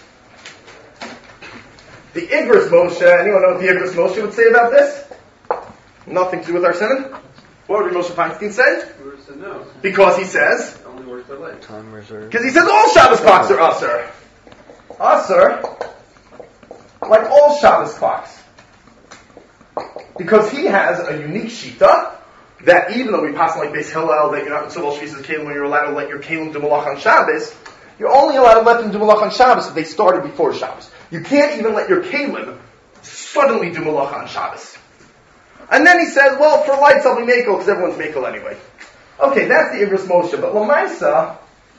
The Igros Moshe, anyone know what the Igros Moshe would say about this? Nothing to do with our sinning? What would Moshe Feinstein say? No. Because he says, It only works by light. Time reserved. because he says all Shabbos clocks are Asr. Asr, like all Shabbos clocks. Because he has a unique shita that even though we pass like Beis Hillel that you're not mitzvah shvisas kelim when you're allowed to let your kelim do malach on Shabbos, you're only allowed to let them do malach on Shabbos if they started before Shabbos. You can't even let your kelim suddenly do malach on Shabbos. And then he says, well, for lights I'll be mekel because everyone's mekel anyway. Okay, that's the Igros Moshe, but Lamaisa,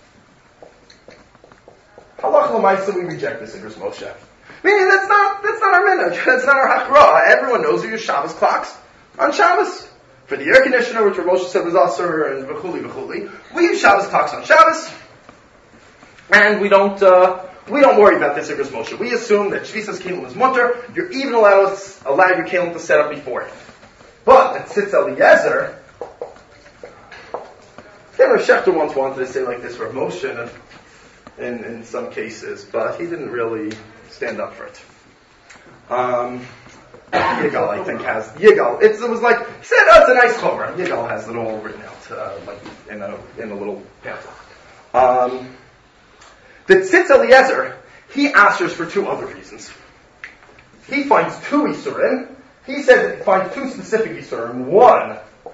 halach Lamaisa, we reject this Igros Moshe. Meaning that's not that's not our minhag. That's not our hachra. Everyone knows we use Shabbos clocks on Shabbos. For the air conditioner, which Rav Moshe said was asur, and v'chuli v'chuli, we use Shabbos clocks on Shabbos, and we don't uh, we don't worry about this Igros Moshe. We assume that Shvisas Kelim is mutter. You're even allowed allow your Kelim to set up before it. But at Tzitz Eliezer, again, Rav Shechter once wanted to say like this Rav Moshe in, in, in some cases, but he didn't really stand up for it. Um, Yigal, I think, has Yigal. It's, it was like he said, "Oh, it's a nice chover." Yigal has it all written out, uh, like in a in a little pamphlet. Um, the Tzitz Eliezer, he answers for two other reasons. He finds two isurim. He says that he finds two specific isurim. One,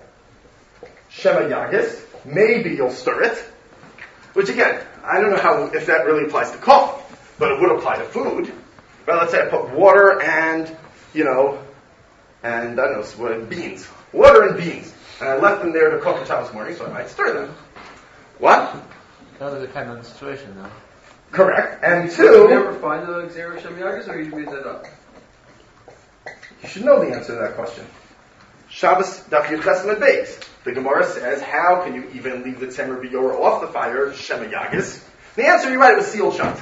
Shema Yagis. Maybe you'll stir it. Which again, I don't know how if that really applies to coffee, but it would apply to food. Well, let's say I put water and you know, and I don't know, what, beans. Water and beans. And I left them there to cook on Shabbos morning, so I might stir them. What? That would depend on the situation, though. Correct. And two... Did you ever find the Xera Shem Yagas, or you made that up? You should know the answer to that question. Shabbos Daf Yud Chesed Beis. The Gemara says, how can you even leave the Tzemer B'Yorah off the fire, Shema Yagis? The answer, you're right, it was sealed shut.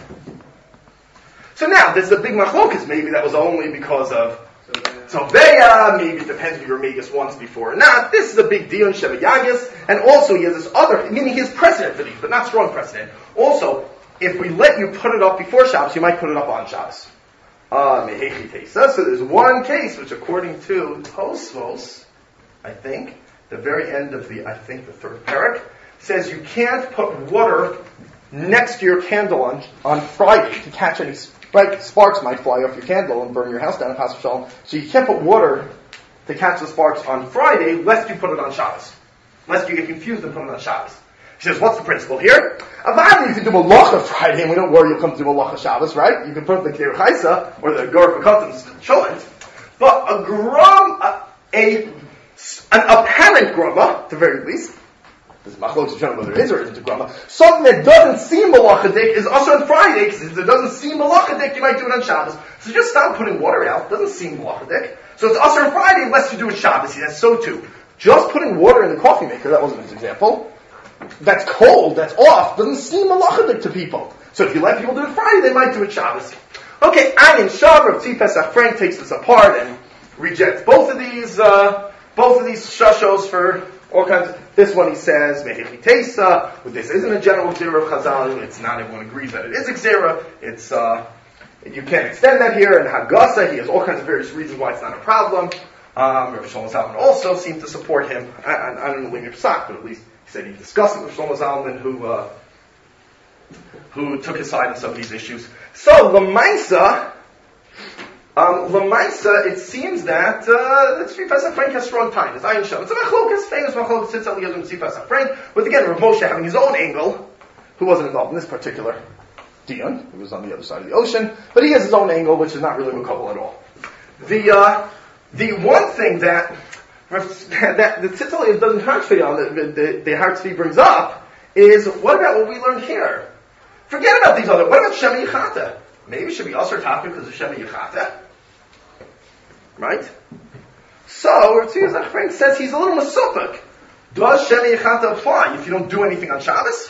So now, there's a big machlokas. Maybe that was only because of Tobeya, maybe it depends if you were Magus once before or not. This is a big deal in Sheva Yagis, and also he has this other, meaning he has precedent for these, but not strong precedent. Also, if we let you put it up before Shabbos, you might put it up on Shabbos. Uh, Mehechi Teisa. So there's one case, which according to Tosfos, I think, the very end of the, I think the third parak, says you can't put water next to your candle on, on Friday to catch any Right, sparks might fly off your candle and burn your house down, Chas v'shalom. So you can't put water to catch the sparks on Friday, lest you put it on Shabbos. Lest you get confused and put it on Shabbos. He says, what's the principle here? Avadi, you can do Malacha Friday, and we don't worry you'll come to do Malacha Shabbos, right? You can put it in the K'er Chaisa, or the Gar V'Katan Sholent. But a grum, a, a, an apparent grumma, at the very least, there's machlokes to determine whether it is or isn't a grumma. Something that doesn't seem malachadik is also on Friday, because if it doesn't seem malachadik, you might do it on Shabbos. So just stop putting water out. It doesn't seem malachadik. So it's also on Friday unless you do it Shabbos. He says so too. Just putting water in the coffee maker, that wasn't his example. That's cold, that's off, doesn't seem malachadik to people. So if you let people do it Friday, they might do it Shabbos. Okay, Ayin Shav, Tzvi Pesach Frank takes this apart and rejects both of these, uh, both of these shashos for all kinds of, this one he says, Mehechi Teisa, this isn't a general Xera of Chazal, it's not, everyone agrees that it is a Xera, it's, uh, you can't extend that here, and Hagasa, he has all kinds of various reasons why it's not a problem. Um, Rav Shlomo Zalman also seemed to support him, I, I, I don't know Limir Psak, but at least he said he discussed it with Shlomo Zalman, who, uh, who took his side on some of these issues. So, Lamaisa, Um, Lamaisa, it seems that uh, the Tzvi Pesach Frank has strong ties. It's Ayin Sham. It's a machlokas, famous machlokas, sits on the other Tzvi Pesach Frank. But again, Rav Moshe having his own angle, who wasn't involved in this particular dion, he was on the other side of the ocean, but he has his own angle, which is not really Mekabel at all. The uh, the one thing that that the Tzitz Eliezer doesn't Hartzvi on, the, the, the Hartzvi brings up, is what about what we learned here? Forget about these other, what about Shema Yichata? Maybe it should be Asr Taka because of Shema Yichata. Right? So, Rav Tzvi Zachman says he's a little masupik. Does Shema Yichata apply if you don't do anything on Shabbos?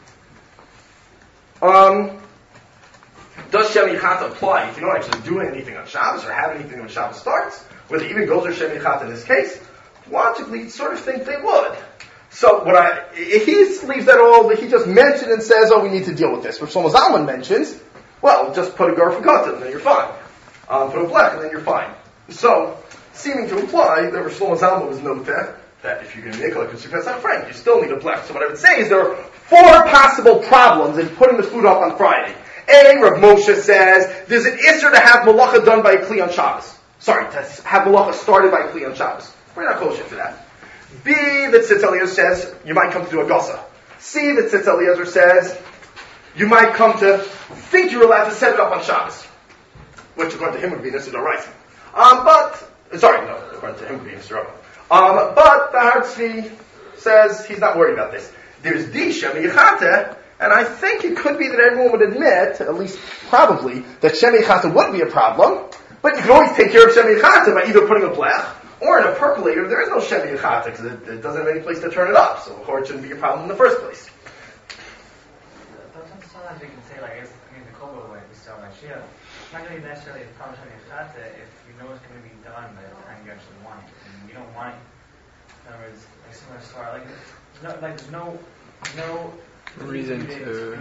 Um, does Shema Yichata apply if you don't actually do anything on Shabbos or have anything when Shabbos starts? Whether it even goes to Shema Yichata in this case? Logically, you'd sort of think they would. So, what I, he leaves that all, he just mentioned and says, oh, we need to deal with this. Rav Shlomo Zalman mentions, well, just put a gar for katan, and then you're fine. Um, put a black, and then you're fine. So, seeming to imply that Rav Shlomo Zalman was noted that if you're going to make like a Pesach Frank, you still need a black. So what I would say is there are four possible problems in putting the food up on Friday. A, Rav Moshe says, there's an issur to have malacha done by a kli on Shabbos. Sorry, to have malacha started by a kli on Shabbos. We're not kosher for that. B, that Tzitz Eliezer says, you might come to do a gosa. C, that Tzitz Eliezer says, you might come to think you're allowed to set it up on Shabbos. Which according to him would be Nisr D'Oraisa. Um, but, sorry, no, according to him would be Nisr D'Oraisa. Um, but the Hartzvi says he's not worried about this. There's D, Shema Yichata, and I think it could be that everyone would admit, at least probably, that Shema Yichata would be a problem, but But you can always take care of Shem Yechata by either putting a blech, or in a percolator, there is no Shem Yechata, because it, it doesn't have any place to turn it up, so or it shouldn't be a problem in the first place. Sometimes we can say, like, I mean, the Kobo way, we sell like Shia. It's not going to be necessarily a problem Shem Yechata if you know it's going to be done by the time you actually want it. And you don't want it. In other words, like similar story, like, there's no, like, there's no, no reason to.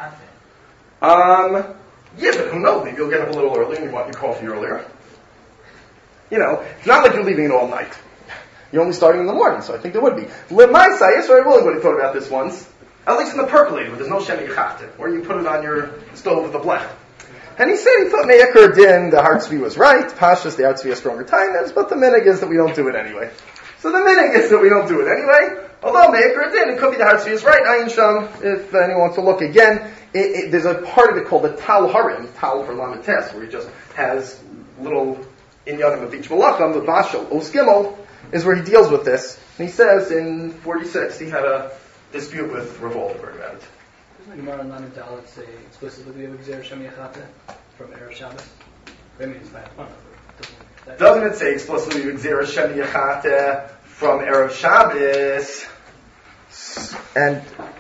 Um, yeah, but who knows? Maybe you'll get up a little early and you want your coffee earlier. You know, it's not like you're leaving it all night. You're only starting in the morning, so I think there would be. L'maisa, yes, I really would have thought about this once. At least in the percolator, where there's no Shem Yechata, where you put it on your stove with a blech. And he said he thought Me'ekar Din, the Har Tzvi was right. Pashas, the Har Tzvi has stronger timelines, but the minig is that we don't do it anyway. So the minig is that we don't do it anyway. Although Me'ekar Din, it could be the Har Tzvi is right. Ayin Sham, if anyone wants to look again, it, it, there's a part of it called the Tal Harim, Tal for Lamites, where he just has little inyanim of each malacham, the Vashal, Os Gimel, is where he deals with this. And he says in forty-six, he had a dispute with Rav Oldenburg about it. Doesn't the Gemara on Lamed Dalet say explicitly of Gzer Shem Yechata from Erev Shabbos? I mean, it's not one of it. Doesn't it say explicitly Gzer Shem Yechata from Erev Shabbos? And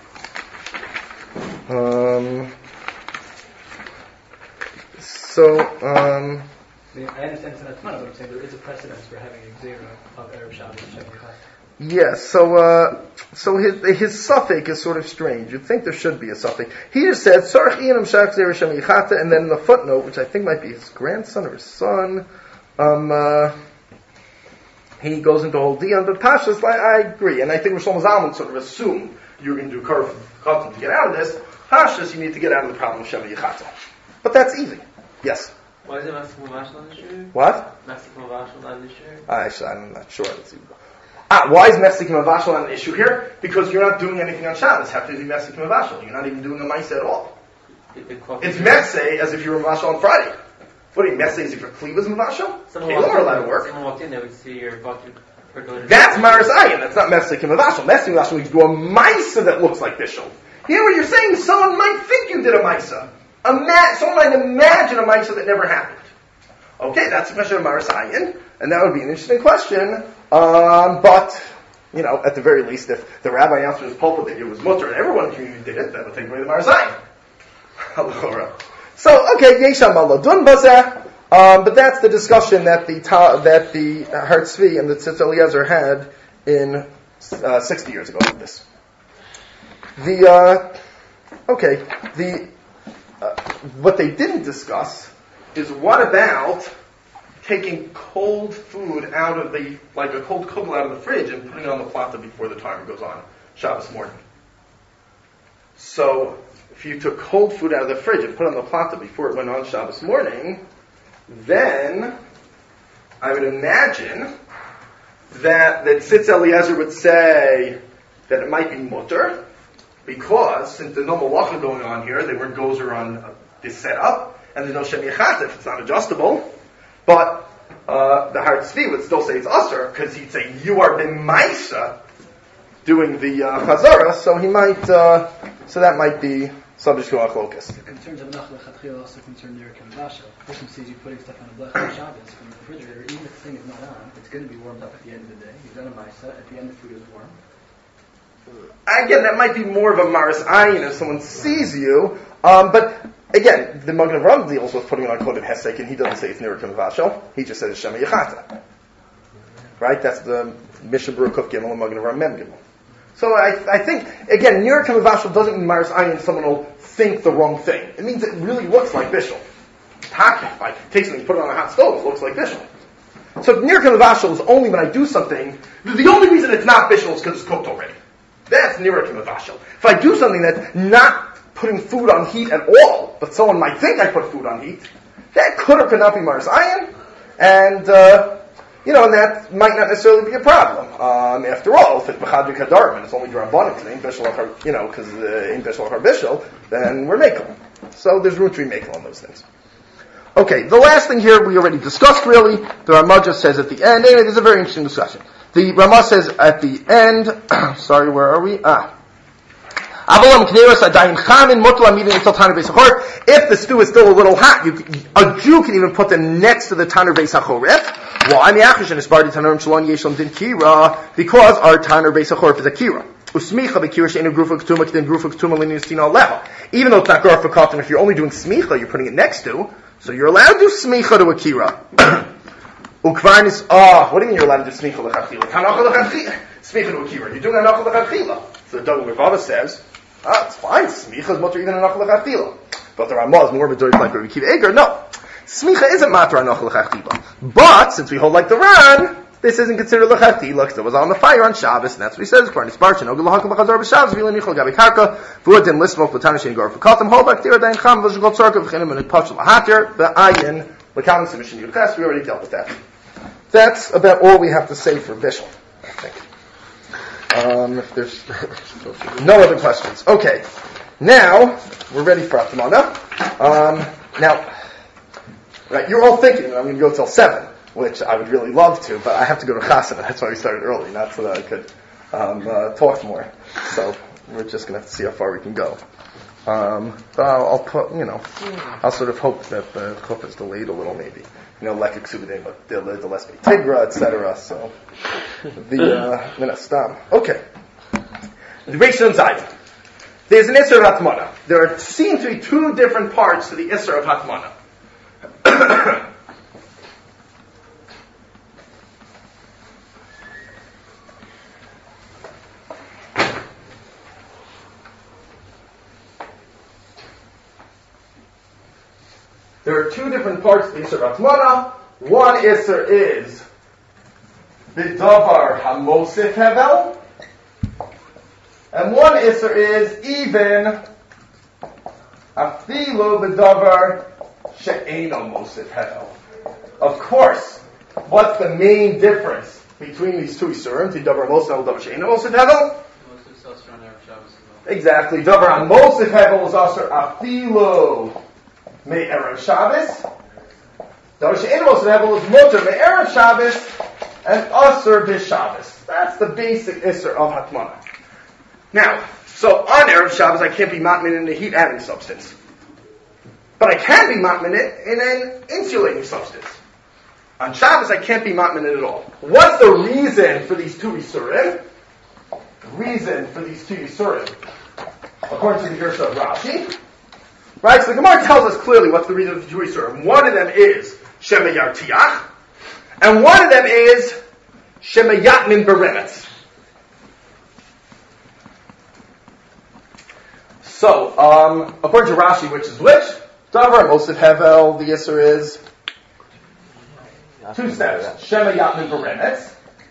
um, so um, I, mean, I understand it's not one of them, saying there is a precedence for having a Gzer of Erev Shabbos Shem Yechata. Yes, so uh, so his his suffix is sort of strange. You'd think there should be a suffix. He just said Sarach Ianam Shach Zer Shem Yechata, and then in the footnote, which I think might be his grandson or his son, um, uh, he goes into a whole dion. But Pashas, like, I agree, and I think Rosh Zalman sort of assumed you're going to do Karf Chatan to get out of this. Pashas, you need to get out of the problem of Shem Yechata, but that's easy. Yes. Why is it Mexican Mavashal on the shirt? What? Mexican Mavashal on the shirt? Actually, I'm not sure. Let's see. Ah, why is Mesikim Avashal an issue here? Because you're not doing anything on Shabbos. Have to be Mesikim Avashal. You're not even doing a Maisa at all. It's Messe as if you were Mavashal on Friday. What are you, Messe as if your cleave is Mavashal? Kalim are allowed to work. Someone walked in, they would see your bucket. That's Maris Ayin. That's not Mesikim Avashal. Mesikim Avashal means you do a Maisa that looks like Bishul. Here what you're saying is someone might think you did a Maisa. Ima- someone might imagine a Maisa that never happened. Okay, that's a question of Maris Ayin, and that would be an interesting question. Um, but, you know, at the very least, if the rabbi answered his pulpit that it was mutter and everyone in the community did it, that would take away the Marzayim. So, okay, Yesham Allah Dun Bazeh, um, but that's the discussion that the ta- that the Har Tzvi and the Tzitz Eliezer had in uh, sixty years ago with this. The, uh, okay, the, uh, what they didn't discuss is what about taking cold food out of the, like a cold kugel out of the fridge and putting it on the plata before the timer goes on, Shabbos morning. So, if you took cold food out of the fridge and put it on the plata before it went on Shabbos morning, then I would imagine that, that Tzitz Eliezer would say that it might be mutter, because since there's no malacha going on here, they weren't gozer on this setup, and there's no Shem Yechata if it's not adjustable. But uh, the Har Tzvi would still say it's usher, because he'd say you are b'maisa doing the uh, chazara, so he might, uh, so that might be subject to achlokas. The concerns of Nachla Chatchil also concern Yer Kavasha. The person sees you putting stuff on a blech on Shabbos from the refrigerator, even if the thing is not on, it's going to be warmed up at the end of the day. You've done a maisa, at the end the food is warm. Again, that might be more of a maris ayin if someone sees you, um, but again, the Magen Avraham deals with putting it on Kodem Hesek, and he doesn't say it's Nirakim Vashel. He just says Shem Yechata. Right? That's the Mishnah Berurah Kuf Gimel and Magen Avraham Mem Gimel. So I, I think, again, Nirakim Vashel doesn't mean Maris Ayin, someone will think the wrong thing. It means it really looks like Bishul. Taki, like, take something, put it on a hot stove, it looks like Bishul. So Nirakim Vashel is only when I do something, the only reason it's not Bishul is because it's cooked already. That's Nirakim Vashel. If I do something that's not putting food on heat at all, but someone might think I put food on heat, that could or could not be Maris Ayin, and, uh, you know, and that might not necessarily be a problem. Um, after all, if it's B'chadri Kadarm and it's only Drabanim, because it ain't Bishul, you know, because it ain't Bishul or Bishul, then we're Mekel. So there's room to be Mekel on those things. Okay, the last thing here we already discussed really, the Ramah just says at the end, anyway, there's a very interesting discussion. The Ramah says at the end, sorry, where are we? Ah. If the stew is still a little hot, you, a Jew can even put them next to the Tanur Beis HaChoref. Why? Because our Tanur Beis HaChoref is a kira. Even though it's not gar for katan, if you're only doing smicha, you're putting it next to, so you're allowed to do smicha to a kira. Ukvarnis, ah, what do you mean you're allowed to do smicha l'chachila? Hanacha l'chachila, smicha to a kira. You're doing hanacha l'chachila. So the Duggan Rava says, ah, it's fine, smicha is mutter even hanacha l'chachila. But the Ramah is more of a dirt like Rabbi Akiva Eiger. No, smicha isn't matter hanacha l'chachila. But since we hold like the Ran, this isn't considered l'chachila because it was on the fire on Shabbos, and that's what he says. Kvarnis barchin ogel lahakam l'chazar b'Shabbos v'ilin yichol gabi karka v'uadin lismok l'tanishin gar v'katam hol baktir dayin cham v'zhgol tzarka v'chinim and pachel l'hatir v'ayin l'kalim submission yudches. We already dealt with that. That's about all we have to say for Bishul, I think. Um, if there's no other questions. Okay. Now, we're ready for Atmana. Um, now, right, you're all thinking I'm going to go till seven, which I would really love to, but I have to go to Chasana. That's why we started early, not so that I could um, uh, talk more. So, we're just going to have to see how far we can go. Um, but I'll, I'll put, you know, I'll sort of hope that the chuf is delayed a little, maybe. You know, like Exubidim, but the less Tigra, et cetera. So, the, uh, Minastam. Okay. The Rishon Zayim. There's an Isser of Hatmana. There are, seem to be two different parts to the Isser of Hatmana. There are two different parts to the Isser of Hatmana. One Isser is B'davar HaMosif Hevel. And one Isser is even Afilu B'davar She'eino Mosif Hevel. Of course, what's the main difference between these two Isserim? B'davar Mosif Hevel, B'davar She'eino Mosif Hevel? Exactly. Davar HaMosif Hevel is also Afilu Me'erev Shabbos. Davar She'eino Mosif Hevel is Mutter Me'erev Shabbos and Asur B'Shabbos. That's the basic Isser of Hatmana. Now, so on Erev Shabbos, I can't be matmin in a heat-adding substance. But I can be matmin it in an insulating substance. On Shabbos, I can't be matmin it at all. What's the reason for these two Yisurim? The reason for these two Yisurim, according to the Gersha of Rashi, right? So the Gemara tells us clearly what's the reason for the two Yisurim. One of them is Shema Yartiach, and one of them is Shema Yatmin Beremetz. So, um, according to Rashi, which is which? Davar Mosif Hevel, the Yisr is two steps. Shema Yatmin Beremetz.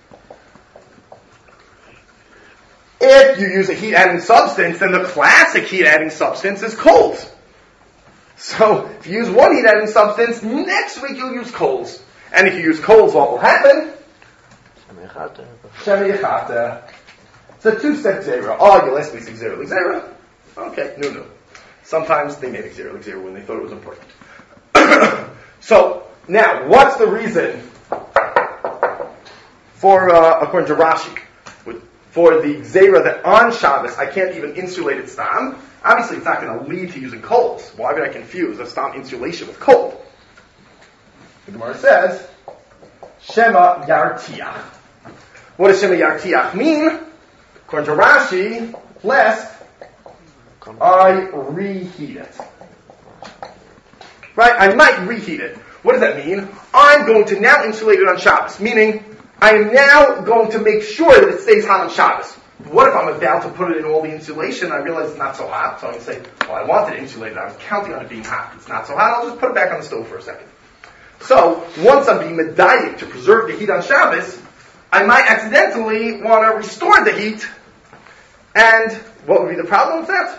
If you use a heat-adding substance, then the classic heat-adding substance is coals. So, if you use one heat-adding substance, next week you'll use coals. And if you use coals, what will happen? Shema Yechata. It's a two-step zera. Oh, you'll ask me zera, zera. Okay, no, no. Sometimes they made zera, zera when they thought it was important. So, now, what's the reason for, uh, according to Rashi, for the zera that on Shabbos I can't even insulate it stam? Obviously, it's not going to lead to using coals. Why would I confuse a stam insulation with coal? The Gemara says, Shema Yartiach. What does Shema Yartiach mean? According to Rashi, lest I reheat it. Right? I might reheat it. What does that mean? I'm going to now insulate it on Shabbos. Meaning, I am now going to make sure that it stays hot on Shabbos. What if I'm about to put it in all the insulation and I realize it's not so hot? So I'm going to say, well, I wanted it insulated. I was counting on it being hot. It's not so hot. I'll just put it back on the stove for a second. So, once I'm being medayik to preserve the heat on Shabbos, I might accidentally want to restore the heat. And what would be the problem with that?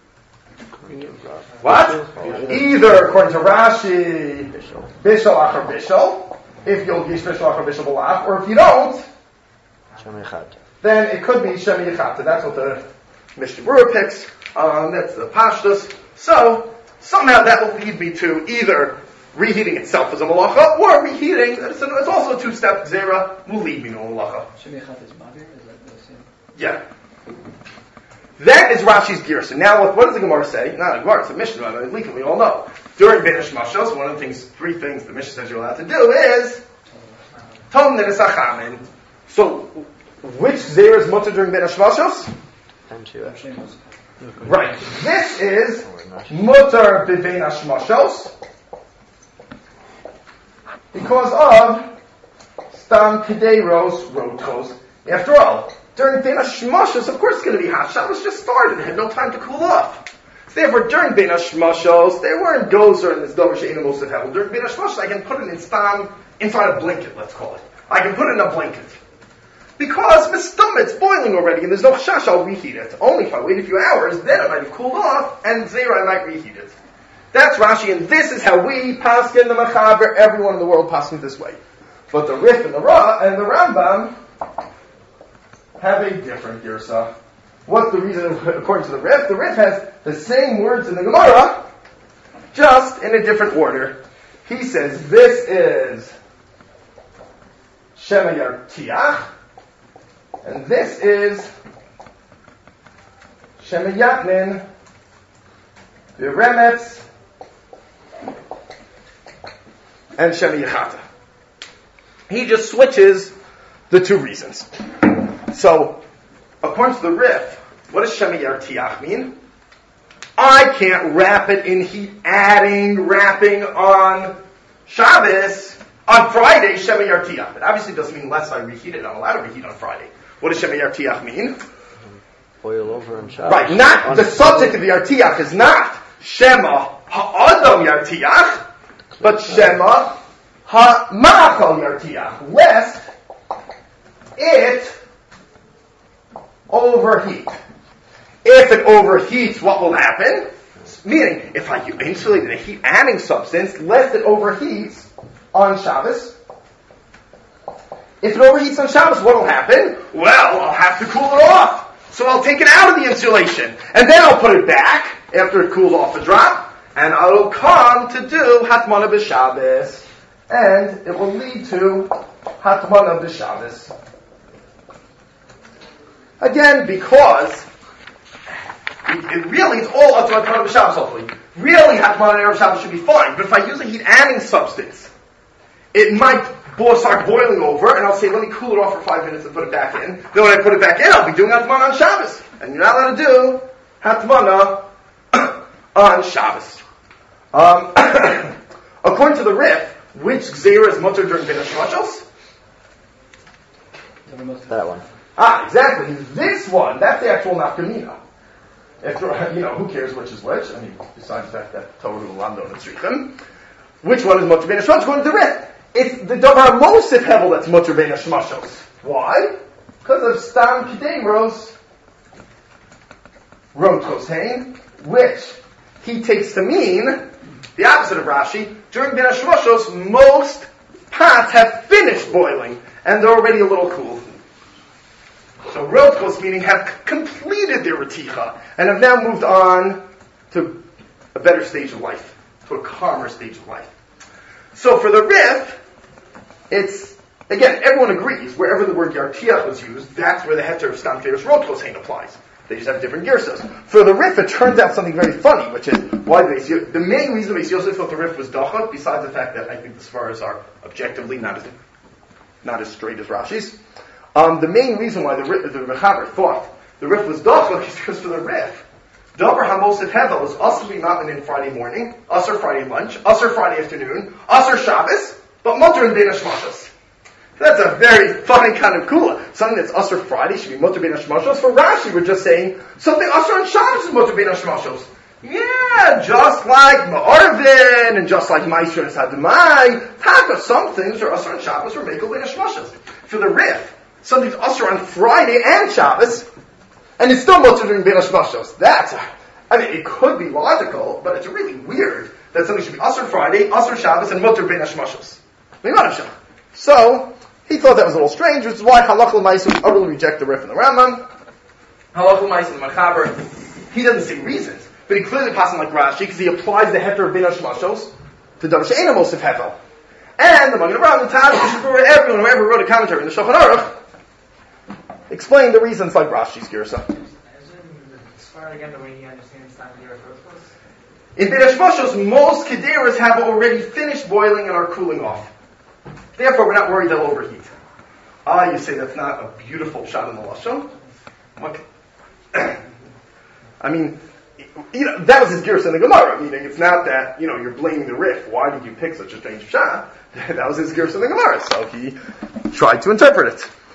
What? Either, according to Rashi, Bishal Achar Bishal, if you'll gish Bishal Achar Bishal Balach, or if you don't, then it could be Shem Yechata. That's what the Mishnah Berurah picks. Um, that's the Pashtus. So, somehow that will lead me to either reheating itself as a malacha, or reheating, it's, it's also a two-step zera, will lead me to a malacha. Shem Yechata is Mavir? Is that the same? Yeah. That is Rashi's Girsa. Now, what, what does the Gemara say? Not a Gemara, it's a Mishnah, and at least we all know. During Ben Ishmashos, one of the things, three things the Mishnah says you're allowed to do is Tom Nenesachamin. So, which Zera is mutter during Ben Ishmashos? Right. This is mutter b'bein Ishmashos because of Stam Kedeiros Rotos. After all, during Ben Hashmashos, of course it's going to be hot. Shabbos just started. It had no time to cool off. So therefore, during Ben Hashmashos, they weren't gozer in this Dover She'ena Mosef Hevel. During Ben Hashmashos, I can put it in Stam, inside a blanket, let's call it. I can put it in a blanket. Because Mistum, it's boiling already, and there's no chash, I'll reheat it. Only if I wait a few hours, then it might have cooled off, and Zera, I might reheat it. That's Rashi, and this is how we paskin the Machaber, everyone in the world paskin this way. But the Rif and the Ra and the Rambam have a different girsa. What's the reason according to the Rif? The Rif has the same words in the Gemara, just in a different order. He says, this is Shema Yartiach, and this is Shema Yatnin, the Remetz, and Shema Yechata. He just switches the two reasons. So, according to the Rif, what does Shema Yartiach mean? I can't wrap it in heat, adding, wrapping on Shabbos, on Friday, Shema Yartiach. It obviously doesn't mean less I reheat it. I'm allowed to reheat on Friday. What does Shema Yartiach mean? Boil over on Shabbos. Right, not, the subject of the Yartiach is not Shema Ha'adam Yartiach, but Shema Ha'machal Yartiach, lest it overheat. If it overheats, what will happen? Meaning, if I insulate a heat adding substance, lest it overheats on Shabbos. If it overheats on Shabbos, what will happen? Well, I'll have to cool it off. So I'll take it out of the insulation. And then I'll put it back after it cools off a drop. And I'll come to do Hatmana b'Shabbos. And it will lead to Hatmana b'Shabbos. Again, because it, it really is all up to Hatmana b'Shabbos, hopefully. Really, Hatmana and Erev Shabbos should be fine. But if I use a heat adding substance, it might start boiling over, and I'll say, let me cool it off for five minutes and put it back in. Then when I put it back in, I'll be doing Hatmana on Shabbos. And you're not allowed to do Hatmana on Shabbos. Um, according to the Rif, which Gzeira is mutter during Ben Hashmashos? That one. Ah, exactly. This one, that's the actual Nafkamina. After, you know, who cares which is which? I mean, besides the fact that Torah Lando and Tzrichim. Which one is mutter Ben Hashmashos? According to the Rif, it's the Davar Mosef Hevel that's mutter Ben Hashmashos. Why? Because of Stam Kideiros Rotos Hain, which he takes to mean the opposite of Rashi. During Ben Hashmashos, most pots have finished boiling, and they're already a little cool. So Rotkos, meaning have completed their Reticha, and have now moved on to a better stage of life, to a calmer stage of life. So for the Rif, it's, again, everyone agrees, wherever the word Yartiach was used, that's where the Heter of Stam Kideiros Rotkos Hain applies. They just have different girsas. For the Rif, it turns out something very funny, which is why the, the main reason Beis Yosef thought the Rif was Dacha, besides the fact that I think the Svaras are objectively not as not as straight as Rashi's. Um, the main reason why the Rif, the Mechaber thought the Rif was Dacha is because for the Rif, Davar HaMosef Hevel is Asr B'Matnan in Friday morning, Asr Friday lunch, Asr Friday afternoon, Asr Shabbos, but Mutter in Ben Hashmashos. That's a very funny kind of kula. Something that's Asr Friday should be Mutter Ben Hashmashos. For Rashi, we're just saying something Asr on Shabbos is Mutter Ben Hashmashos. Yeah, just like Ma'arvin and just like Meiser and Sadamai, Taka, some things are Asr on Shabbos or Mekel Ben Hashmashos. For the Rif, something's Asr on Friday and Shabbos, and it's still Mutter Ben Hashmashos. That's, a, I mean, it could be logical, but it's really weird that something should be Asr Friday, Asr Shabbos, and Mutter Ben Hashmashos. So, he thought that was a little strange, which is why Halach l'Maisa would utterly reject the Rif and the Rambam. Halach l'Maisa and the Mechaber, he doesn't say reasons, but he clearly passes like Rashi because he applies the Heter of Ben Hashmashos to Davar She'ena Mosef Hevel. And the Magen Avraham, the Taz, everyone who ever wrote a commentary in the Shulchan Aruch explained the reasons like Rashi's Girsa. Svara again the way he understands time here first was? In Beit Hashmashos, most kederas have already finished boiling and are cooling off. Therefore, we're not worried they'll overheat. Ah, you say that's not a beautiful shot in the Lashon? What? I mean, you know, that was his Girsa in the Gemara, meaning it's not that, you know, you're blaming the Rif. Why did you pick such a strange shot? That was his Girsa in the Gemara, so he tried to interpret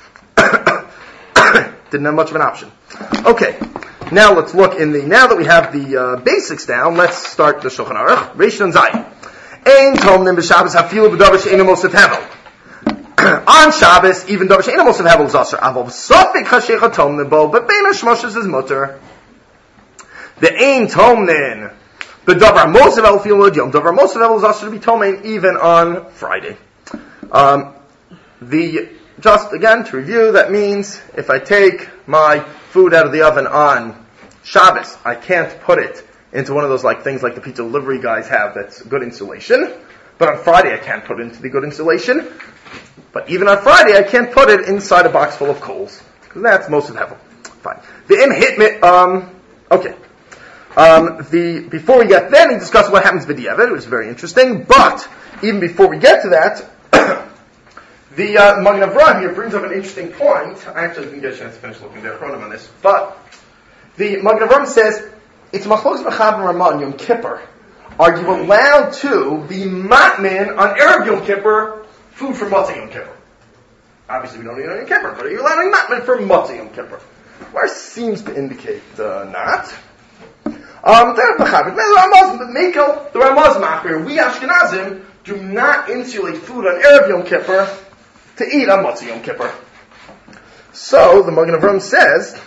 it. Didn't have much of an option. Okay, now let's look in the, now that we have the uh, basics down, let's start the Shulchan Aruch. Reish Nun Zayin. Ein tomnim b'Shabbos hafilu b'davar she'eino mosef hevel. On Shabbos, even davar she'eino mosef hevel is aser. Aval v'sofik hashecha tomnim bo, but bein hashmoshes is mutter. The ein tomnin b'davar mosef hevel filu l'yom. Davar mosef hevel is aser to be tomen even on Friday. Um, the Just again to review, that means if I take my food out of the oven on Shabbos, I can't put it into one of those like things like the pizza delivery guys have that's good insulation. But on Friday I can't put it into the good insulation. But even on Friday I can't put it inside a box full of coals. Because that's most of hevel. Fine. The im hitmit, um, okay. Um, the, before we get there, we discuss what happens with the Eved, which is very interesting. But even before we get to that, the uh, Magen Avraham here brings up an interesting point. I actually didn't get a chance to finish looking there on this, but the Magen Avraham says it's machlokes b'chav and Ramah on Yom Kippur. Are you allowed to be matmin on Erev Yom Kippur food for Matzah Yom Kippur? Obviously, we don't eat on Yom Kippur, but are you allowed to be matmin for Matzah Yom Kippur? Where seems to indicate uh, not. Um, the Ramaz Machir, we Ashkenazim do not insulate food on Erev Yom Kippur to eat on Matzah Yom Kippur. So, the Magen Avraham says,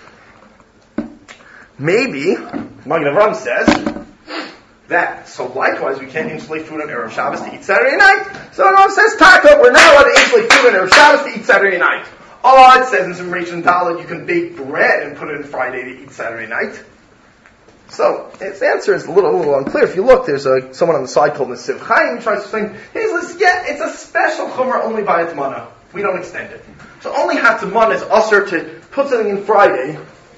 maybe, Magen Avraham says, that, so likewise we can't insulate food on Erev Shabbos to eat Saturday night. So the Magen Avraham says, Taka, we're not allowed to insulate food on Erev Shabbos to eat Saturday night. Oh, it says in some Reish and Dalet you can bake bread and put it in Friday to eat Saturday night. So, its answer is a little, a little unclear. If you look, there's a, someone on the side called Nesiv Chaim who tries to say, hey, listen, yeah, it's a special chumrah only by Atmana. We don't extend it. So only Hatmana is usher to put something in Friday,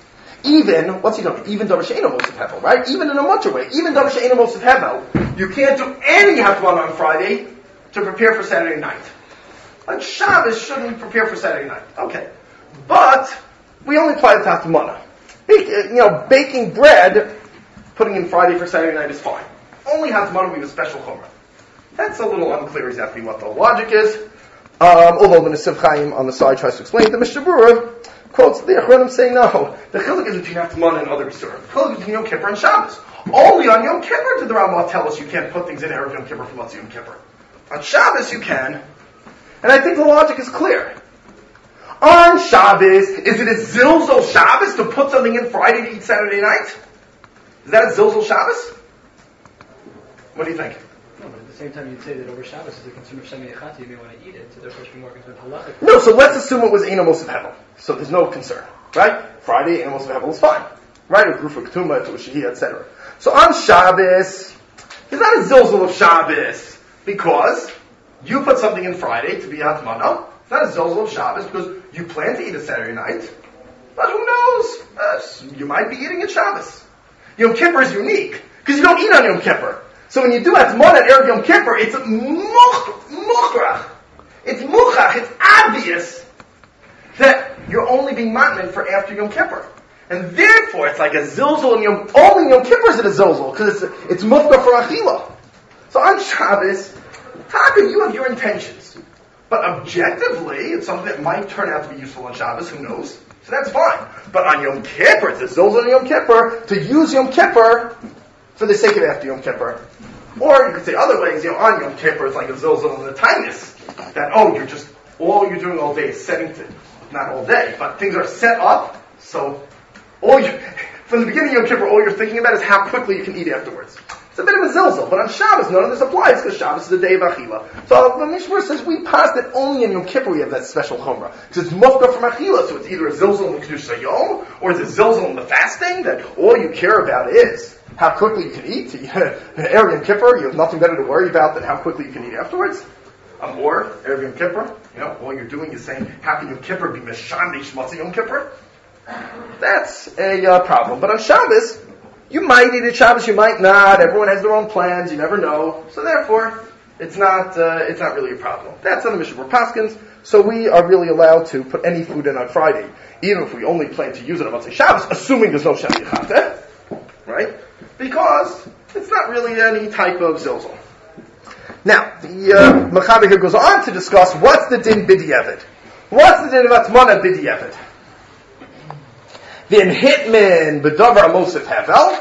even, what's he doing? Even Davar She'eino Mosef Hevel, right? Even in a mutter way. Even Davar She'eino Mosef Hevel, you can't do any Hatmana on Friday to prepare for Saturday night. On Shabbos, shouldn't prepare for Saturday night. Okay. But, we only apply the Hatmana. You know, baking bread, putting in Friday for Saturday night is fine. Only Hatmana we have a special chumrah. That's a little unclear exactly what the logic is. Um, although the Nesiv Chaim on the side tries to explain it, the Mishnah Berurah quotes the Achronim saying no. The chiluk is between Hatmana and other Yisurim. The chiluk is between Yom Kippur and Shabbos. Only on Yom Kippur did the Ramah tell us you can't put things in Erev Yom Kippur from Matzah Yom Kippur. On Shabbos you can. And I think the logic is clear. On Shabbos, is it a Zilzal Shabbos to put something in Friday to eat Saturday night? Is that a Zilzal Shabbos? What do you think? No, but at the same time you'd say that over Shabbos is a concern of Shemi Echati, you may want to eat it, so therefore it should be more concerned with halachic. No, so let's assume it was Eino Mosef Hevel. So there's no concern. Right? Friday, Eino Mosef Hevel is fine. Right? Or Grufa Ketuma, to a Shehiyah, et cetera. So on Shabbos, it's not a Zilzal of Shabbos, because you put something in Friday to be Hatmana. It's not a Zilzal of Shabbos, because you plan to eat it Saturday night. But who knows? Uh, you might be eating at Shabbos. Yom Kippur is unique, because you don't eat on Yom Kippur. So when you do Hatmana at Erev Yom Kippur, it's muchrach. It's muchach. It's obvious that you're only being matman for after Yom Kippur. And therefore, it's like a zilzal in Yom, only in Yom Kippur is it a zilzal, because it's, it's mufka for achila. So on Shabbos, Taka, you have your intentions. But objectively, it's something that might turn out to be useful on Shabbos, who knows? So that's fine. But on Yom Kippur, it's a zilzal in Yom Kippur, to use Yom Kippur for the sake of after Yom Kippur. Or you could say other ways, you know, on Yom Kippur, it's like a zilzal in the tightness. That, oh, you're just, all you're doing all day is setting to, not all day, but things are set up, so all you, from the beginning of Yom Kippur, all you're thinking about is how quickly you can eat afterwards. It's a bit of a zilzal, but on Shabbos, none of this applies, because Shabbos is the day of Achila. So the Mishmur says, we pass that only in Yom Kippur we have that special chumrah. Because it's mufka from Achila, so it's either a zilzal in the Kedusha Yom, or it's a zilzal in the fasting, that all you care about is how quickly you can eat. In Erev Yom Kippur, you have nothing better to worry about than how quickly you can eat afterwards. Um, or, Erev Yom Kippur, you know, all you're doing is saying, how can Yom Kippur be Meshandish Matzah Yom Kippur? That's a uh, problem. But on Shabbos, you might eat at Shabbos, you might not. Everyone has their own plans. You never know. So therefore, it's not uh, it's not really a problem. That's on the Mishnah Berurah Paskins. So we are really allowed to put any food in on Friday, even if we only plan to use it on Motzei Shabbos, assuming there's no Shani Chateh, right? Because it's not really any type of zilzal. Now, the uh, Mechaber here goes on to discuss what's the din b'di'evid. What's the din of atmana b'di'evid? V'im hitman b'davar mosif hevel.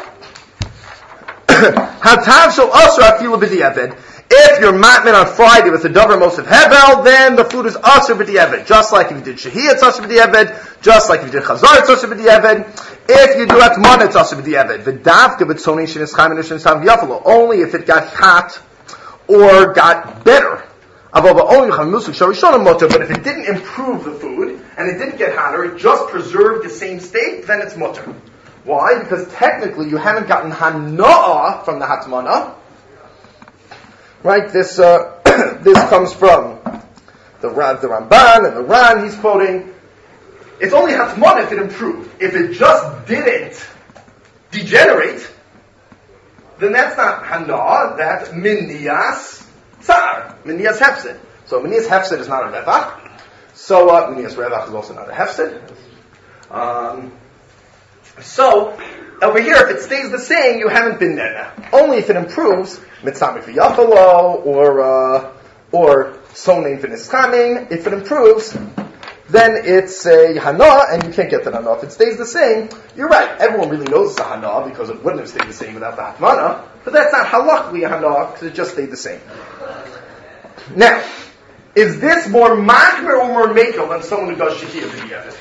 Hatav shel asra afilu b'di'evid. If you're matman on Friday with the davar mosif hevel, then the food is asra b'di'evid. Just like if you did shehiyah, it's asra b'di'evid. Just like if you did chazar, it's asra b'di'evid. If you do atmana, it's asra b'di'evid. V'davka b'tzonin shenis chaim and shenis tav yafalo. Only if it got hot or got better. But if it didn't improve the food, and it didn't get hotter, it just preserved the same state, then it's mutter. Why? Because technically you haven't gotten hana'ah from the hatmana. Right? This uh, this comes from the, the Ramban and the Ran he's quoting. It's only hatmana if it improved. If it just didn't degenerate, then that's not hana'ah, that's miniyas tsar, miniyas hefsid. So miniyas hefsid is not a revach. So uh, miniyas revach is also not a hefsid. Um, so over here, if it stays the same, you haven't been there now. Only if it improves, mitzamik v'yafalo, or uh, or sonin v'niskaming. If it improves, then it's a hana, and you can't get the hana. If it stays the same, you're right. Everyone really knows it's a hana because it wouldn't have stayed the same without the hatmana. But that's not halachically a hana because it just stayed the same. Now, is this more machmer or more mekel than someone who does shehiyah b'di'evid?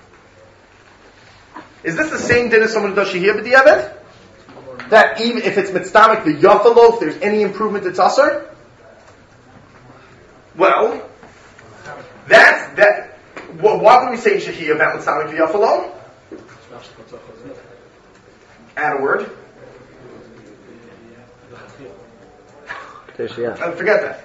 Is this the same din as someone who does shehiyah b'di'evid? That even if it's mitztamik v'yafalo, if there's any improvement, it's asar? Well, that's that. Well, why would we say shehiyah about mitztamik v'yafalo? Add a word. Uh, forget that.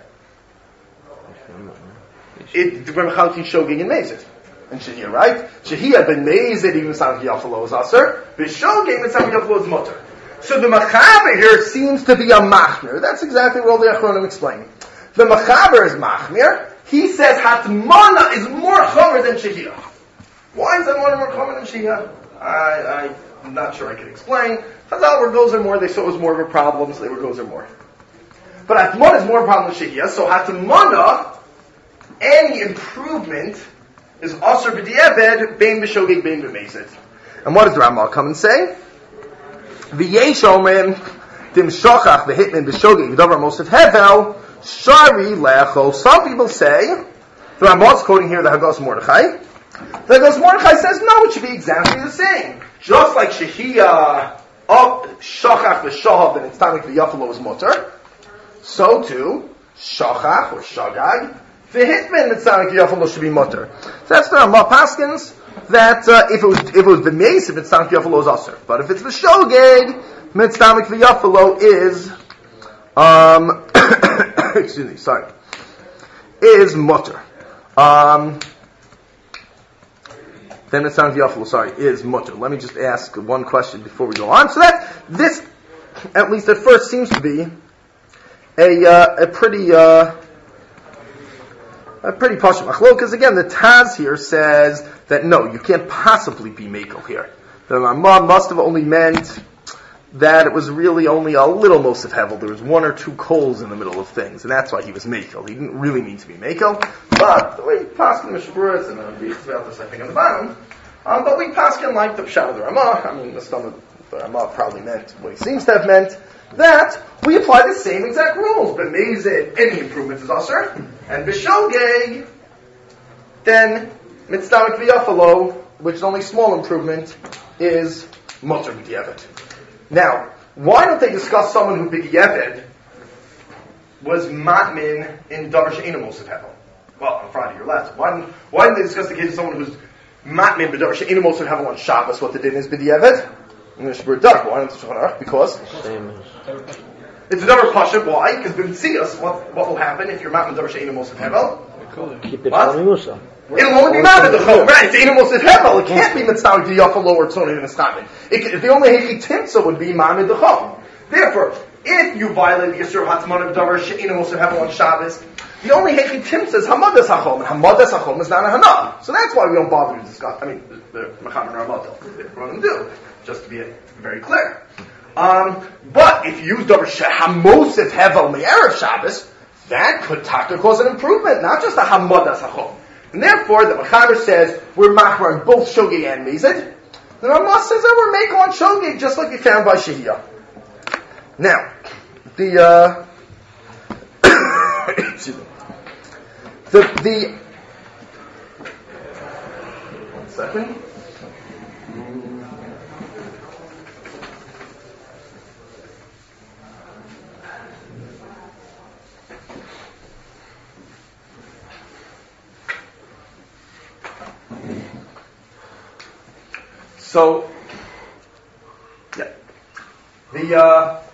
It when Chalkin shogig and mezit and shehiyah, right? Shehiyah ben mezit even mitztamik v'yafalo is asar. B'shogig mitztamik v'yafalo is mutter. So the Mechaber here seems to be a machmir. That's exactly what all the Achronim explain. The Mechaber is machmir. He says hatmana is more chomer than shehiyah. Why is hatmana more chomer than shehiyah? I, I'm not sure I can explain. Chazal were gozer more. They saw it was more of a problem, so they were gozer more. But hatmana is more of a problem than shehiyah. So hatmana, any improvement is asur b'di'eved, bein b'shogeg, bein b'mezit. And what does the Ramah come and say? V'yesh omen dim shochach v'hitman b'shogeg v'davar mosif hevel shari lecho. Some people say, the Ramah is quoting here the Hagos Mordechai. The Hagos Mordechai says no, it should be exactly the same. Just like shehiyah up shochach v'shohav and it's tamik v'yafalo is mutter, so too shochach or shagag v'hitman it's tamik v'yafalo should be mutter. So that's the Ramah Paskins. That uh, if it was if it was b'meis, if it's tamik v'yafalo is aser, but if it's v'shogeg, mitztamik v'yafalo is um excuse me, sorry, is mutter. Um, then mitztamik v'yafalo, sorry, is mutter. Let me just ask one question before we go on. So that this, at least at first, seems to be a uh, a pretty. Uh, A pretty pashut machlok, because again, the Taz here says that no, you can't possibly be mekel here. The Ramah must have only meant that it was really only a little mosif hevel. There was one or two coals in the middle of things, and that's why he was mekel. He didn't really mean to be mekel, but the way Paskin Mishnah Berurah and uh, reads about this, I think, on the bottom. Um, but we Paskin like the pshat of the Ramah. I mean, the stomach, the Ramah probably meant what he seems to have meant. That we apply the same exact rules. But mezid, any improvement is asur, and b'shogeg, then mitztamik v'yafalo, which is only small improvement, is mutter b'di'evid. Now, why don't they discuss someone who b'di'evid was matmin in davar she'eino mosif hevel? Well, on Friday you're last. Why didn't Why didn't they discuss the case of someone who's matmin b'davar she'eino mosif hevel on Shabbos? What the din is b'di'evid? Because it's a davar pasha. Why? Because b'mitzias, what what will happen if you're matmin davar she'eino mosif hevel? Keep it What? from Musa. It'll only be mad at the chum, right? It's Einam Osef Hevel. It can't be mitzvah to yafalo or tzoni and estamin. The only hechi timsa would be ma'amid the chum. Therefore, if you violate the Yisur Hatman of Davar She'inam Osef Hevel on Shabbos, the only hechi timsa is hamadas hachom, and hamadas hachom is not a hana. So that's why we don't bother to discuss. I mean, the Mecham and Ramatel, they run and do, just to be very clear. Um, but if you use Davar She'hamosef Hevel me'erev Shabbos, that could taka cause an improvement, not just a hamadas hachom. And therefore, the Mechaber says, we're machmer on both shogeg and mezid. The Ramah says that we're makel on shogeg, just like we found by Shehiyah. Now, the, uh, the, the, one second. So, yeah, the uh,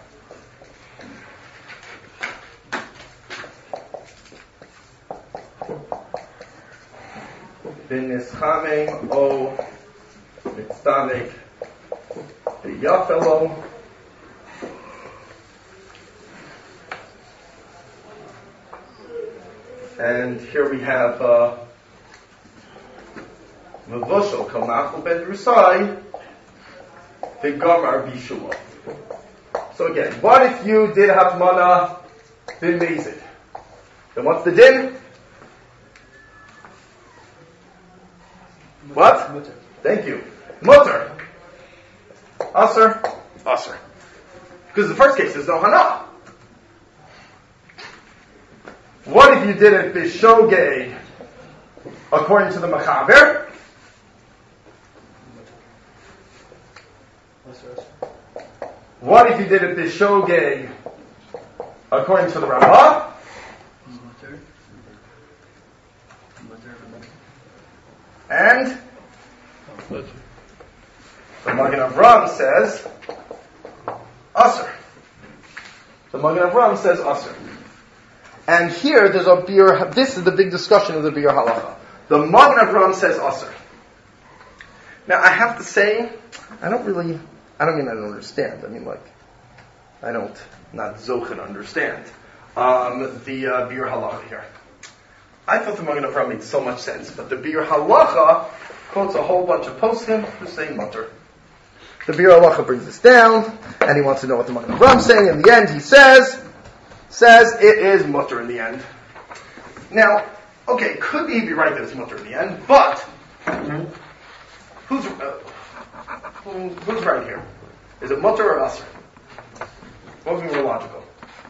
B'nischamim o mitzdanik b'yafelo and here we have uh, Mevushal Kalnachu ben Rusai V'gamar Bishua. So again, what if you did Hatmana bin Mezid? Then what's the din? What? Mutter. Thank you. Mutter. Aser. Aser. Because the first case there's no Hana. What if you did it Bishogeg according to the Mechaber? What if you did it Bishogeg according to the Ramah? And the Magen Avraham says Aser. The Magen Avraham says Aser. And here there's a beer, this is the big discussion of the beer halacha. The Magen Avraham says Aser. Now I have to say, I don't really, I don't mean I don't understand. I mean like, I don't, not zochen understand um, the uh, beer halacha here. I thought the Magen Avraham made so much sense, but the beer halacha quotes a whole bunch of poskim who say mutter. The beer halacha brings this down, and he wants to know what the Magen Avraham is saying. In the end, he says, says it is mutter in the end. Now, okay, could be be right that it's mutter in the end, but who's uh, who, who's right here? Is it mutter or aser? What would be more logical?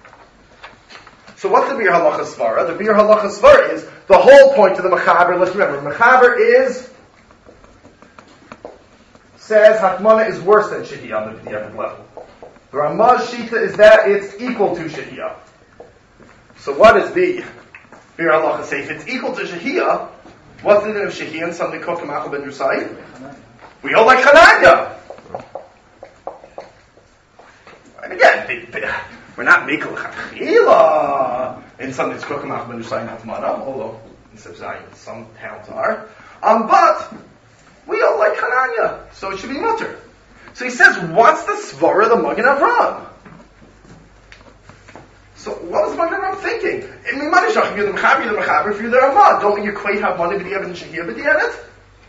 So what's the Bir Halacha Svara? The Bir Halacha Svara is the whole point of the Mechaber. Let's remember, Mechaber is, says Hatmana is worse than Shehiyah on the B'diavad level. The Ramah's Shita is that it's equal to Shehiyah. So what is the Bir Halacha say? If it's equal to Shehiyah, what's the din of Shehiyah and something called Kamachal ben Rusai? We hold like Hananya. And again, they, they, we're not making l'chachila in something that's called Kamachal ben Rusai and Hatmana, although in Sebzayim some towns are. Um, but we all like Hananya, so it should be mutter. So he says, what's the svara of the Magen Avraham? So what was Magen Avraham thinking? I mean, Manishach, if you're the Mechaber, you're the Mechaber, if you're the Ramah, don't you equate Hatmana b'diavad and Shehiyah b'diavad?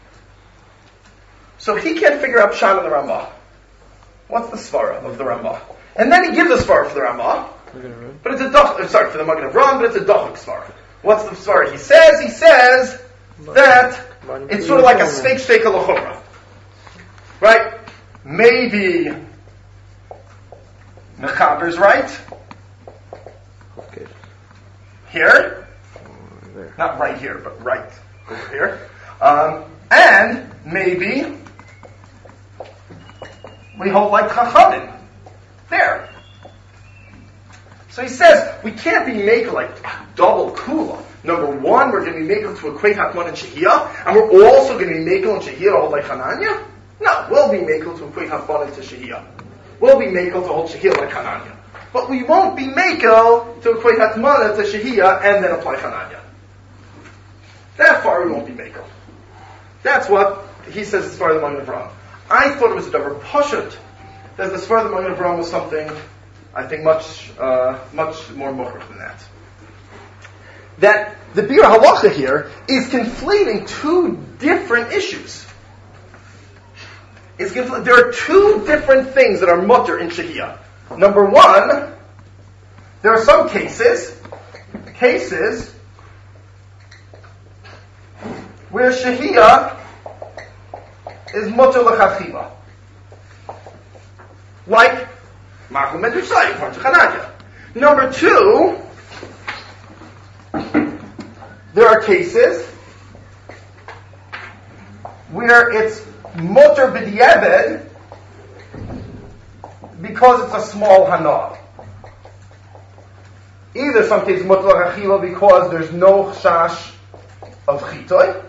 So he can't figure out Pshat in the Ramah. What's the svara of the Ramah? And then he gives a svara for the Ramah, but it's a doch, sorry, for the Magen Avraham, but it's a dochik svara. What's the svara? He says, he says that it's sort of like a steak steak al right? Maybe Mechaber's right. Okay. Here. There. Not right here, but right over here. Um, and maybe we hold like Chachamim. There. So he says, we can't be making like double kula. Number one, we're going to be making to equate Hatman and Shehiyah, and we're also going to be making on Shehiyah to hold like Hananya? No, we'll be making to equate Hatman to Shehiyah. We'll be making to hold Shehiyah like Hananya. But we won't be making to equate Hatman to Shehiyah and then apply Hananya. that far we won't be makel. That's what he says as far as the Magen Avraham. I thought it was a davar pashut, that as far as the Magen Avraham was something, I think, much uh, much more mukhrach than that. That the Bir Halacha here is conflating two different issues. It's confl- there are two different things that are mutter in Shehiyah. Number one, there are some cases, cases where Shehiyah is mutter l'chachila. Like Machum ben Yusai, according to Chananya. Number two, there are cases where it's mutter b'di'eved because it's a small hana. Either some cases mutter l'chachila because there's no chash of chitoy,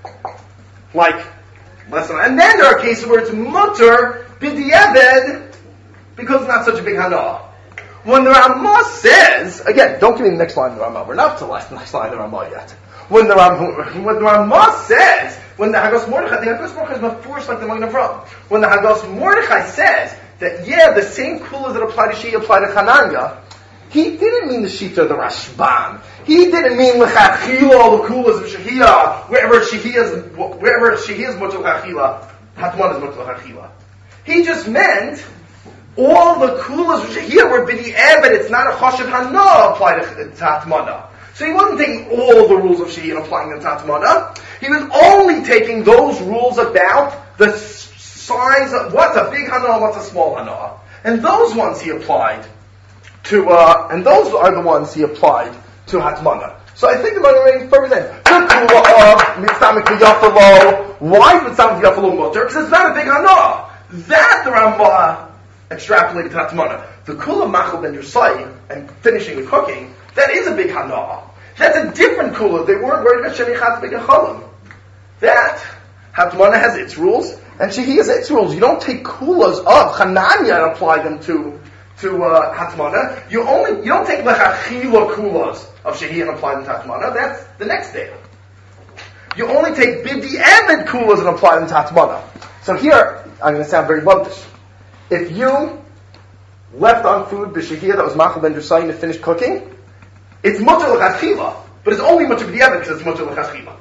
like listen, and then there are cases where it's mutter b'di'eved because it's not such a big hana. When the Ramah says, again, don't give me the next line of the Ramah. We're not to the last next line of the Ramah yet. When the Ramah, when the Ramah says, when the Hagos Mordechai, the Hagos Mordechai is not forced like the Magen Avraham. When the Hagos Mordechai says that, yeah, the same kulas that apply to Shia apply to Chananya, he didn't mean the Shita of the Rashban. He didn't mean l'chachila all the kulas of Shehiyah, wherever Shehiyah's, wherever Shehiyah's mutter l'chachila, Hatman is mutter l'chachila. He just meant all the kulas which are here were b'di'eved, but it's not a choshev hana applied to Tatmana. So he wasn't taking all the rules of Shehiyah and applying them to Tatmana. He was only taking those rules about the size of what's a big hana, what's a small hana. And those ones he applied to, uh, and those are the ones he applied to Hatmana. So I think the Magen Avraham then, the kula of mitzamik v'yafalo, why mitzamik v'yafalo mutter? Because it's not a big hana. That the Rambam extrapolated to Hatmana. The kula machal ben Yusai and finishing the cooking, that is a big hana. That's a different kula. They weren't worried about shenichat b'gechalim. That Hatmana has its rules and Shehi has its rules. You don't take kulas of Chananya and apply them to to uh, Hatmana. You only you don't take lechachila kulas of Shehi and apply them to Hatmana. That's the next day. You only take b'di'eved kulas and apply them to Hatmana. So here I'm going to sound very buddish. If you left on food b'shehiyah that was machal ben Yusai to finish cooking, it's mutter l'chachila, but it's only mutter b'di'eved because it's mutter l'chachila.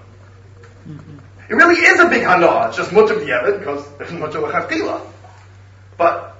It really is a big hana. It's just mutter b'di'eved because it's mutter l'chachila. But,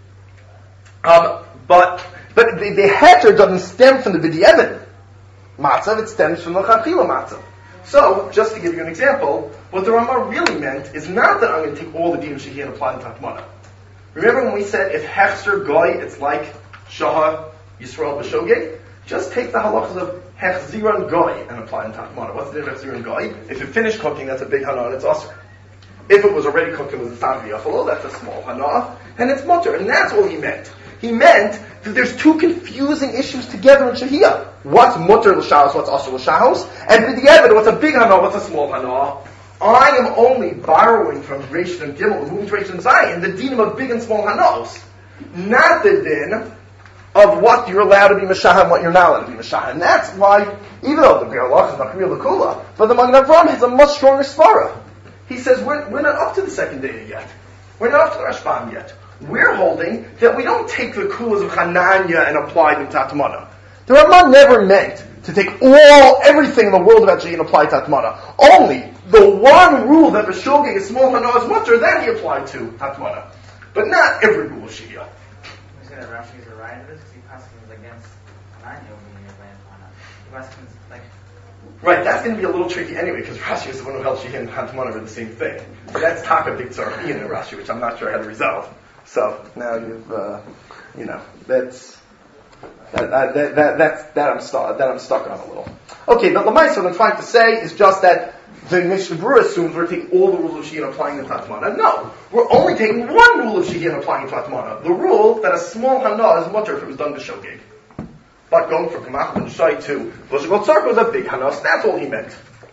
um, but, but the, the heter doesn't stem from the b'di'eved matzav; it stems from the l'chachila matzav. So, just to give you an example, what the Ramah really meant is not that I'm going to take all the din of shehiyah and apply them to Hatmana. Remember when we said if hechzer goy, it's like shaha Yisrael b'shogeg? Just take the halachas of hechziran goy and apply them to Hatmana. What's the difference hechziran goy? If you finish cooking, that's a big hana and it's asr. If it was already cooked and was a tzad v'yafalo, that's a small hana and it's mutter. And that's what he meant. He meant that there's two confusing issues together in shehiyah. What's mutter l'shahos, what's asr l'shahos, and b'di'eved, what's a big hana, what's a small hana. I am only borrowing from Reish and Gimel, moving to Reish and Zayin, the dinim of big and small hanos, not the din of what you're allowed to be mashah and what you're not allowed to be mashah. And that's why, even though the Bir Halach is not real l'kula, but the Magen Avraham has a much stronger svara. He says we're, we're not up to the second day yet. We're not up to the Rashbam yet. We're holding that we don't take the kulas of Hananya and apply them to Hatmana. The Ramah never meant to take all, everything in the world about Shehiyah and apply to Hatmana. Only the one rule that B'shogeg is small hana is mutter, that he applied to Hatmana. But not every rule of Shehiyah. You say that Rashi is a right of this because he passes against Hananya being a right of Hana. He passes like. Right, that's going to be a little tricky anyway, because Rashi is the one who held Shehiyah and Hatmana are the same thing. So that's taka big tzarachin in Rashi, which I'm not sure how to resolve. So now you've, uh, you know, that's. That, that, that, that, that's, that, I'm stuck, that I'm stuck on a little. Okay, but Lamaisa, what I'm trying to say is just that the Mishnah Berurah assumes we're taking all the rules of Shehiyah and applying them to Hatmana. No, we're only taking one rule of Shehiyah and applying it to Hatmana. The rule that a small hana is mutter if it was done b'shogeg. But going from Kamach and Shai to Voshagot Tzark was a big hana, so that's all he meant.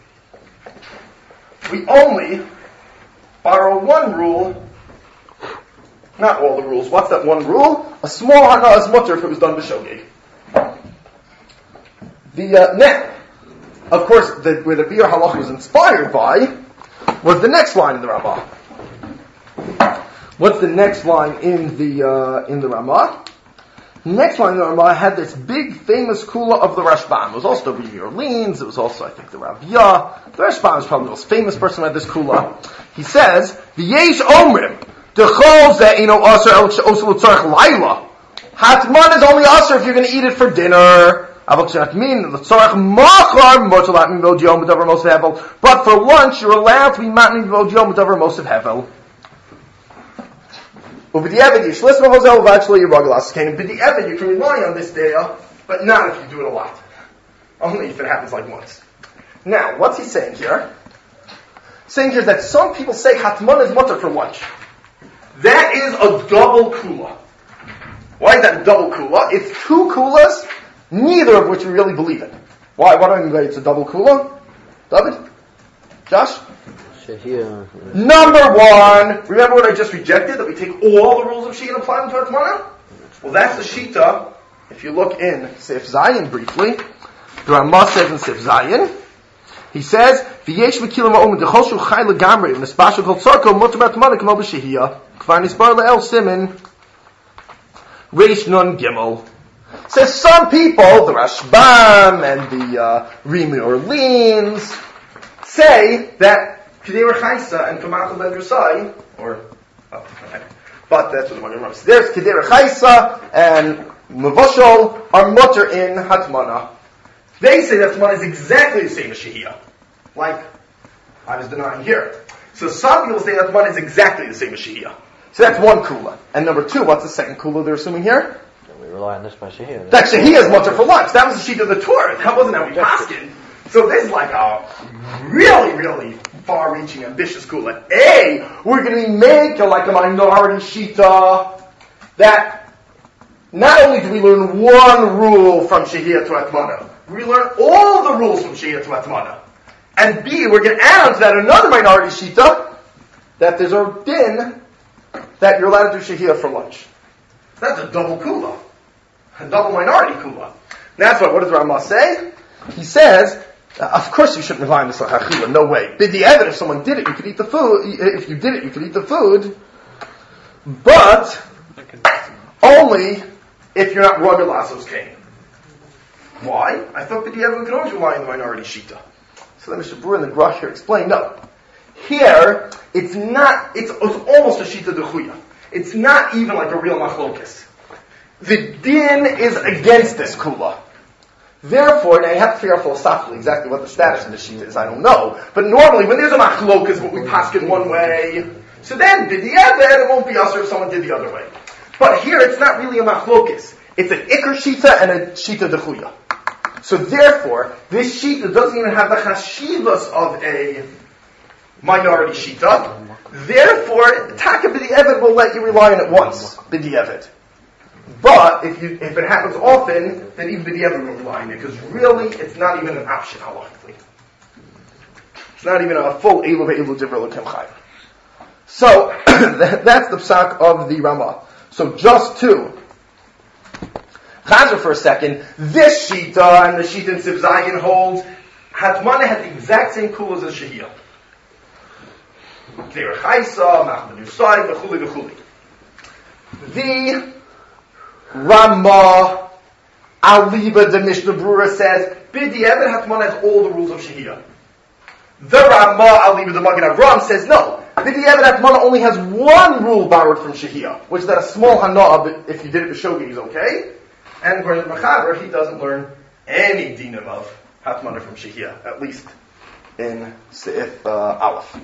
We only borrow one rule. Not all the rules. What's that one rule? A small hana is mutter if it was done b'shogeg. The uh, now, of course, the, where the Biur Halacha was inspired by was the next line in the Ramah. What's the next line in the uh, in the Ramah? The next line in the Ramah had this big famous kula of the Rashbam. It was also the Rebbe Orleans. It was also, I think, the Rav Yah. The Rashbam is probably the most famous person who had this kula. He says, "V'yesh omrim dechol ze'ino aser el she'osel l'tzarech laila." Hatman is only aser if you're going to eat it for dinner. But for lunch, you're allowed to be matning v'od with over most of hevel. But the B'di'evet you can rely on this daya, but not if you do it a lot. Only if it happens like once. Now, what's he saying here? Saying here that some people say hatman is mutter for lunch. That is a double kula. Why is that a double kula? It's two kulas, neither of which we really believe in. Why? Why do I mean it's a double kula? David? Josh? Shahia. Number one, remember what I just rejected? That we take all the rules of Shia and apply them to Atmana? Well, that's the Shita. If you look in Sif Zayin briefly, the Ramah says in Sif Zayin, he says, V'yesh v'kilim ha'omen dechoshu chai legamri v'nespashu kol tzarko mutter b'atmana k'mo b'shehiyah k'var nisbar le'el simin reish nun gimel. Says some people, the Rashbam and the uh, Rebbe Orleans, say that Kedera Chaisa and Kamachal Ben Drusai, or, oh, okay. But that's what the one remembers. There's Kedera Chaisa and Mavoshol are mutter in Hatmana. They say that Hatmana is exactly the same as Shehiyah. Like I was denying here. So some people say that Hatmana is exactly the same as Shehiyah. So that's one kula. And number two, what's the second kula they're assuming here? We rely on this by Shahia. That Shehiyah is mutter for lunch. That was the sheet of the Torah. That wasn't how we paskin. So this is like a really, really far-reaching, ambitious kula. A, we're going to make a, like a minority shita that not only do we learn one rule from Shehiyah to Atmana, we learn all the rules from Shehiyah to Atmana. And B, we're going to add on to that another minority shita that there's a din that you're allowed to do Shehiyah for lunch. That's a double kula. A double minority kula. That's what, what does Ramah say? He says, Uh, of course you shouldn't rely on this like hachila, no way. B'di'evet, if someone did it, you could eat the food. If you did it, you could eat the food. But only if you're not rugged lasos cane. Why? I thought b'di'evet we could always rely on the minority shita. So then Mister Brewer and the Grush here explain, no. Here, it's not, it's, it's almost a shita dechuya. It's not even like a real machlokas. The din is against this kula. Therefore, now you have to figure out philosophically exactly what the status of the shita is. I don't know. But normally, when there's a machlokas, what we paskin one way, so then, b'di'evet, it won't be us if someone did the other way. But here, it's not really a machlokas. It's an ikar shita and a shita dechuya. So therefore, this shita doesn't even have the chashivas of a minority shita. Therefore, taka b'di'evet will let you rely on it once, b'di'evet. But if you if it happens often, then even b'di'evet will rely on it, because really it's not even an option halachically. It's not even a full elu ve'elu divrei l'kem chayim. So that's the psak of the Ramah. So just to chazer for a second, this shita and the shita in Sif Zayin holds Hatmana had the exact same kulas as Shehiyah. Kedera Chaisa, Machman Yusai, v'chuli v'chuli. The Ramah Aliba the Mishnah Brura says b'di'evet Hatmana has all the rules of Shehiyah. The Ramah Aliba the Magen Avraham says no. B'di'evet Hatmana only has one rule borrowed from Shehiyah, which is that a small hana'ah, if you did it b'shogeg, is okay. And for Mechaber, he doesn't learn any dinim of Hatmana from Shehiyah, at least in Seif uh, Aleph.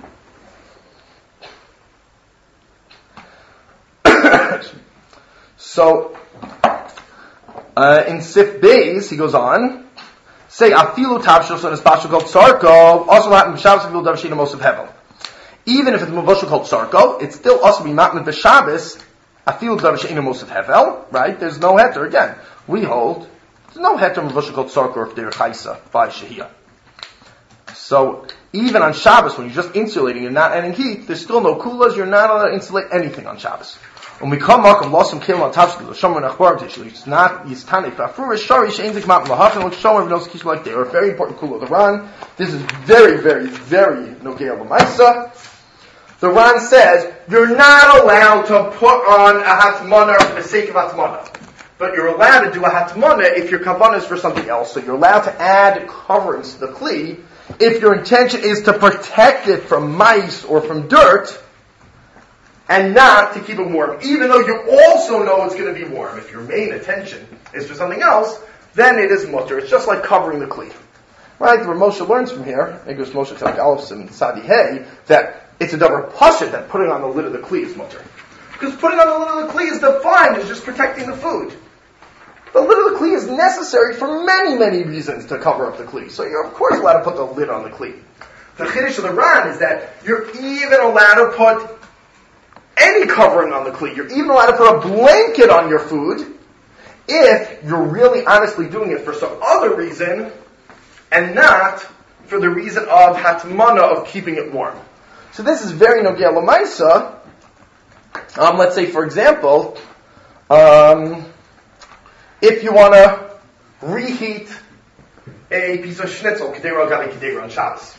So, uh, in Sif Beis, he goes on, say, Afilu Tabshos and Espashal called Sarko, also Latin B'Shabbos and Davshina most of Hevel. Even if it's Mavoshal called Sarko, it's still also be Matman B'Shabbos, Afilu Davshina most of Hevel, right? There's no heter, again. We hold, there's no heter Mavoshal called Sarko or Kedera Chaisa by Shehiyah. So, even on Shabbos, when you're just insulating, you're not adding heat, there's still no kulas, you're not allowed to insulate anything on Shabbos. When we come up and lost some kill on top of the Shomer Nachbar Tishli, it's not Yistani Fafurish, Shari Shainzik Map Lahafin, which Shomer knows Kish like they are a very important Kula of the Ran. This is very, very, very Nogea Lamaisa. The Ran says, you're not allowed to put on a Hatmana for the sake of Hatmana. But you're allowed to do a Hatmana if your kavanah is for something else. So you're allowed to add coverings to the Kli if your intention is to protect it from mice or from dirt, and not to keep it warm. Even though you also know it's going to be warm. If your main intention is for something else, then it is mutter. It's just like covering the Kli. Right? Where Moshe learns from here, English Moshe Telek Aleph and Sadi Hey, that it's a double pasha that putting on the lid of the Kli is mutter. Because putting on the lid of the Kli is defined as just protecting the food. The lid of the Kli is necessary for many, many reasons to cover up the Kli. So you're of course allowed to put the lid on the Kli. The Chiddush of the Ran is that you're even allowed to put any covering on the Kli. You're even allowed to put a blanket on your food if you're really honestly doing it for some other reason and not for the reason of hatmana, of keeping it warm. So this is very Nogea Lamaisa. Um, let's say, for example, um, if you want to reheat a piece of schnitzel, kedera gali kedera on Shabbos.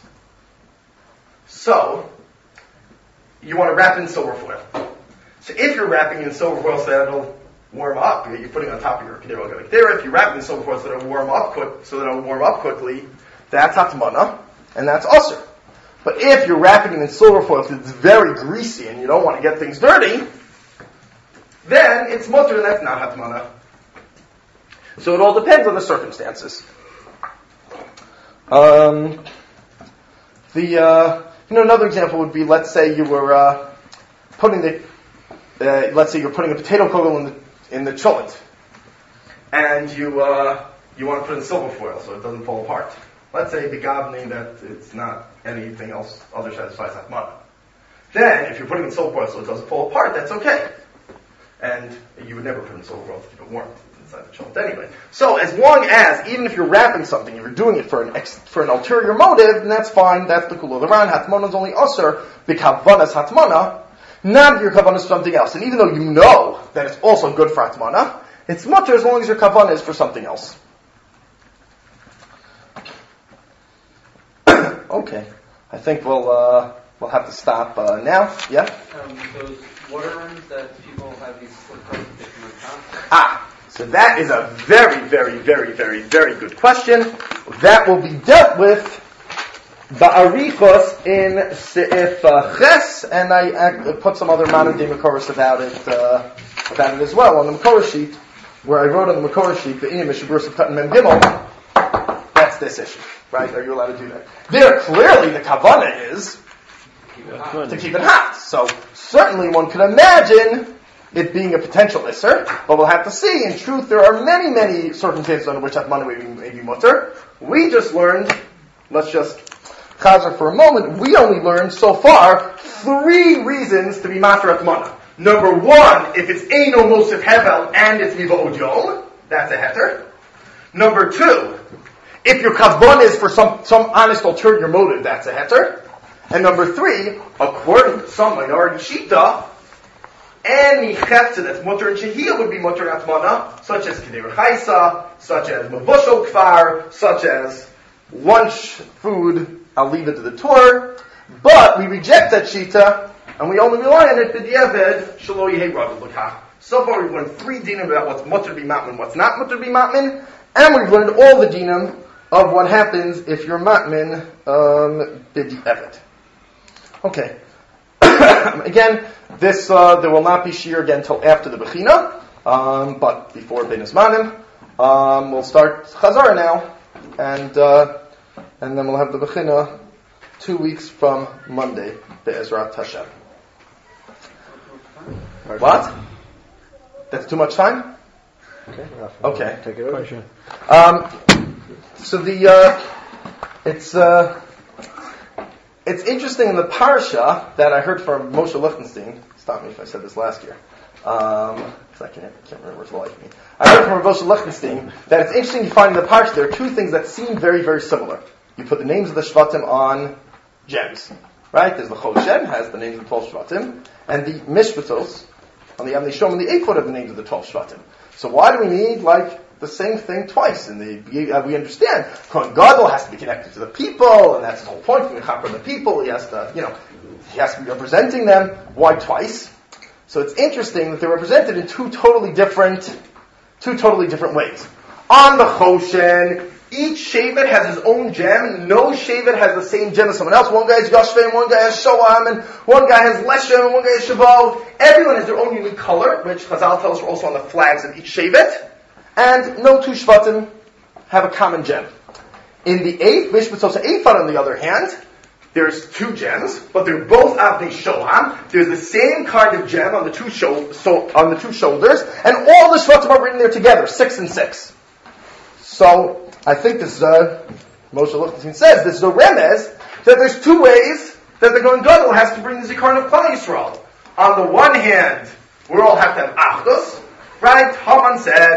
So, you want to wrap it in silver foil. So if you're wrapping it in silver foil so that it'll warm up, you're putting it on top of your kedera gali kedera. If you wrap it in silver foil so that it'll warm up quick, so that it'll warm up quickly, that's hatmana, and that's usher. But if you're wrapping it in silver foil because it's very greasy and you don't want to get things dirty, then it's mutter and that's not hatmana. So it all depends on the circumstances. Um, the uh, you know another example would be, let's say you were uh, putting the uh, let's say you're putting a potato kugel in the in the cholent, and you uh, you want to put it in silver foil so it doesn't fall apart. Let's say begavni that it's not anything else other satisfies hatmana. Then if you're putting it in silver foil so it doesn't fall apart, that's okay. And you would never put it in silver foil to keep it warm inside the cholent anyway. So as long as, even if you're wrapping something, if you're doing it for an ex, for an ulterior motive, then that's fine. That's the kula. The ran hatmana is only usher b'kavanas hatmana, not if your kavanah is something else. And even though you know that it's also good for hatmana, it's mutter as long as your kavanah is for something else. Okay, I think we'll uh, we'll have to stop uh, now. Yeah. Um, those water runs that people have these slip coats that come on top. Ah. So that is a very, very, very, very, very good question. That will be dealt with ba'arichos in Seif uh, Ches, and I, I put some other modern day Makoros about it uh, about it as well on the Makoros sheet, where I wrote on the Makoros sheet the Inyam Mishabur Sefkat Mem Gimel. That's this issue, right? Are you allowed to do that? There, clearly, the kavanah is to keep it hot. So certainly, one could imagine it being a potential isser, but we'll have to see. In truth, there are many, many circumstances under which hatmana may be, may be mutter. We just learned, let's just chazer for a moment, we only learned so far three reasons to be matter hatmana. Number one, if it's eino mosif hevel and it's miva odyom, that's a heter. Number two, if your kavon is for some, some honest ulterior motive, that's a heter. And number three, according to some minority shita, any chetzah that's mutter and shehiyah would be mutter atmana, such as kedera chaisa, such as mavushal kfar, such as lunch food. I'll leave it to the tour, but we reject that shita and we only rely on it b'diavad shelo yehei ragul l'kach. So far, we've learned three dinim about what's mutter to be matmin, what's not mutter to be matmin, and we've learned all the dinim of what happens if you're matmin um, b'diavad. Okay. Again, this uh, there will not be shir again until after the Bechina, um, but before Ben Ismanim. Um, we'll start Chazara now, and uh, and then we'll have the Bechina two weeks from Monday, Be'ezrat Hashem. What? That's too much time? Okay. Okay. Take it over. Um, so the uh, it's. Uh, It's interesting in the parsha that I heard from Moshe Lichtenstein. Stop me if I said this last year. Um, I can't, can't remember for the life of me. I heard from Moshe Lichtenstein that it's interesting you find in the parsha there are two things that seem very, very similar. You put the names of the Shvatim on gems, right? There's the Chol Shem has the names of the twelve Shvatim, and the Mishpatos on the Avnei Shom and the ephod are the names of the twelve Shvatim. So why do we need, like, the same thing twice? And the, uh, we understand, Kohen Gadol has to be connected to the people, and that's his whole point, from the Chaper of the people, he has to, you know, he has to be representing them. Why twice? So it's interesting that they're represented in two totally different, two totally different ways. On the Choshen, each Shevet has his own gem. No Shevet has the same gem as someone else. One guy has Yoshvei, one guy has Shoam, and one guy has Leshem, and one guy has Shavot. Everyone has their own unique color, which Chazal tells us are also on the flags of each Shevet. And no two Shvatim have a common gem. In the eighth, Mishpat Ephod, on the other hand, there's two gems, but they're both Avnei Shoam. There's the same kind of gem on the two sho- so, on the two shoulders, and all the Shvatim are written there together, six and six. So, I think this, uh, Moshe Lichtenstein says, this is a remez, that there's two ways that the Kohen Gadol has to bring the Zikaron of Klal Yisrael. On the one hand, we all have to have Achdus, right? Haman said,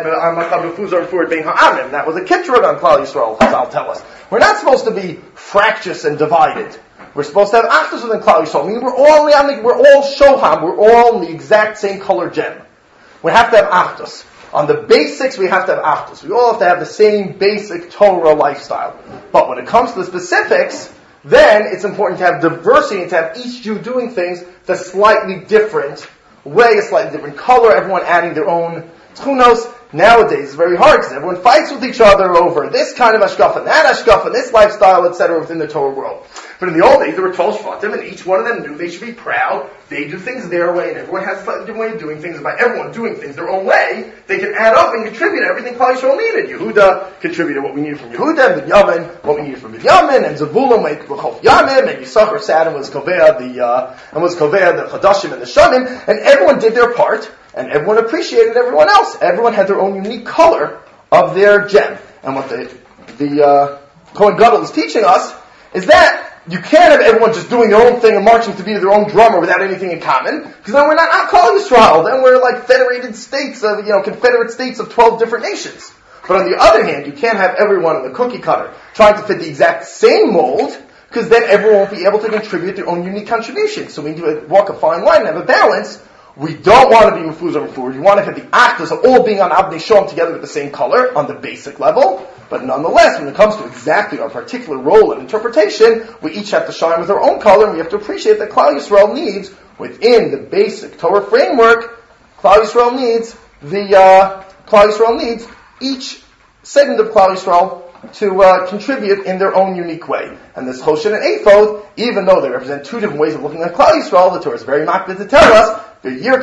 that was a kitrut on Klal Yisrael, Chazal tell us. We're not supposed to be fractious and divided. We're supposed to have Achdus within Klal Yisrael. I mean, we're all, we're all Shoham, we're all in the exact same color gem. We have to have Achdus. On the basics, we have to have Achdus. We all have to have the same basic Torah lifestyle. But when it comes to the specifics, then it's important to have diversity and to have each Jew doing things the slightly different way, a slightly different color, everyone adding their own tchunos. Nowadays, it's very hard because everyone fights with each other over this kind of hashkafa, that hashkafa, this lifestyle, et cetera, within the Torah world. But in the old days, there were twelve Shvatim, and each one of them knew they should be proud. They do things their way, and everyone has a slightly different way of doing things. And by everyone doing things their own way, they can add up and contribute to everything Klal Yisrael needed. Yehuda contributed what we needed from Yehuda, and Binyamin what we needed from Binyamin, and Zebulun made B'chof Yamim, and Yisachar sat and was Kovea the uh, and was Kovea the Chadashim and the Shanim, and everyone did their part, and everyone appreciated everyone else. Everyone had their own unique color of their gem. And what the the uh, Kohen Gadol is teaching us is that you can't have everyone just doing their own thing and marching to be their own drummer without anything in common, because then we're not, not Klal Yisrael. Then we're like federated states of, you know, confederate states of twelve different nations. But on the other hand, you can't have everyone in the cookie cutter trying to fit the exact same mold, because then everyone won't be able to contribute their own unique contribution. So we need to walk a fine line and have a balance. We don't want to be mefuzah mefuzah. We want to have the actors of all being on Avnei Shom together with the same color on the basic level. But nonetheless, when it comes to exactly our particular role and interpretation, we each have to shine with our own color, and we have to appreciate that Klal Yisrael needs, within the basic Torah framework, Klal Yisrael needs the uh, Klal Yisrael needs each segment of Klal Yisrael to uh, contribute in their own unique way. And this Choshen and Ephod, even though they represent two different ways of looking at Klal Yisrael, the Torah is very makbid to tell us, there's a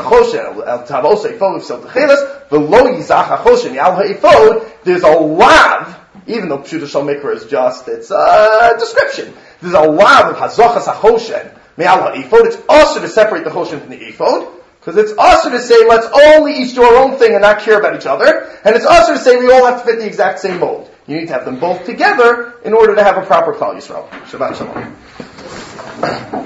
lav, even though Pshuta Shal Mikra is just, it's a description. There's a lav of Hazochas HaChoshen, Me'al HaEphod. It's also to separate the Choshen from the Ephod, because it's also to say, let's only each do our own thing and not care about each other, and it's also to say we all have to fit the exact same mold. You need to have them both together in order to have a proper Klal Yisrael. Shabbat Shalom.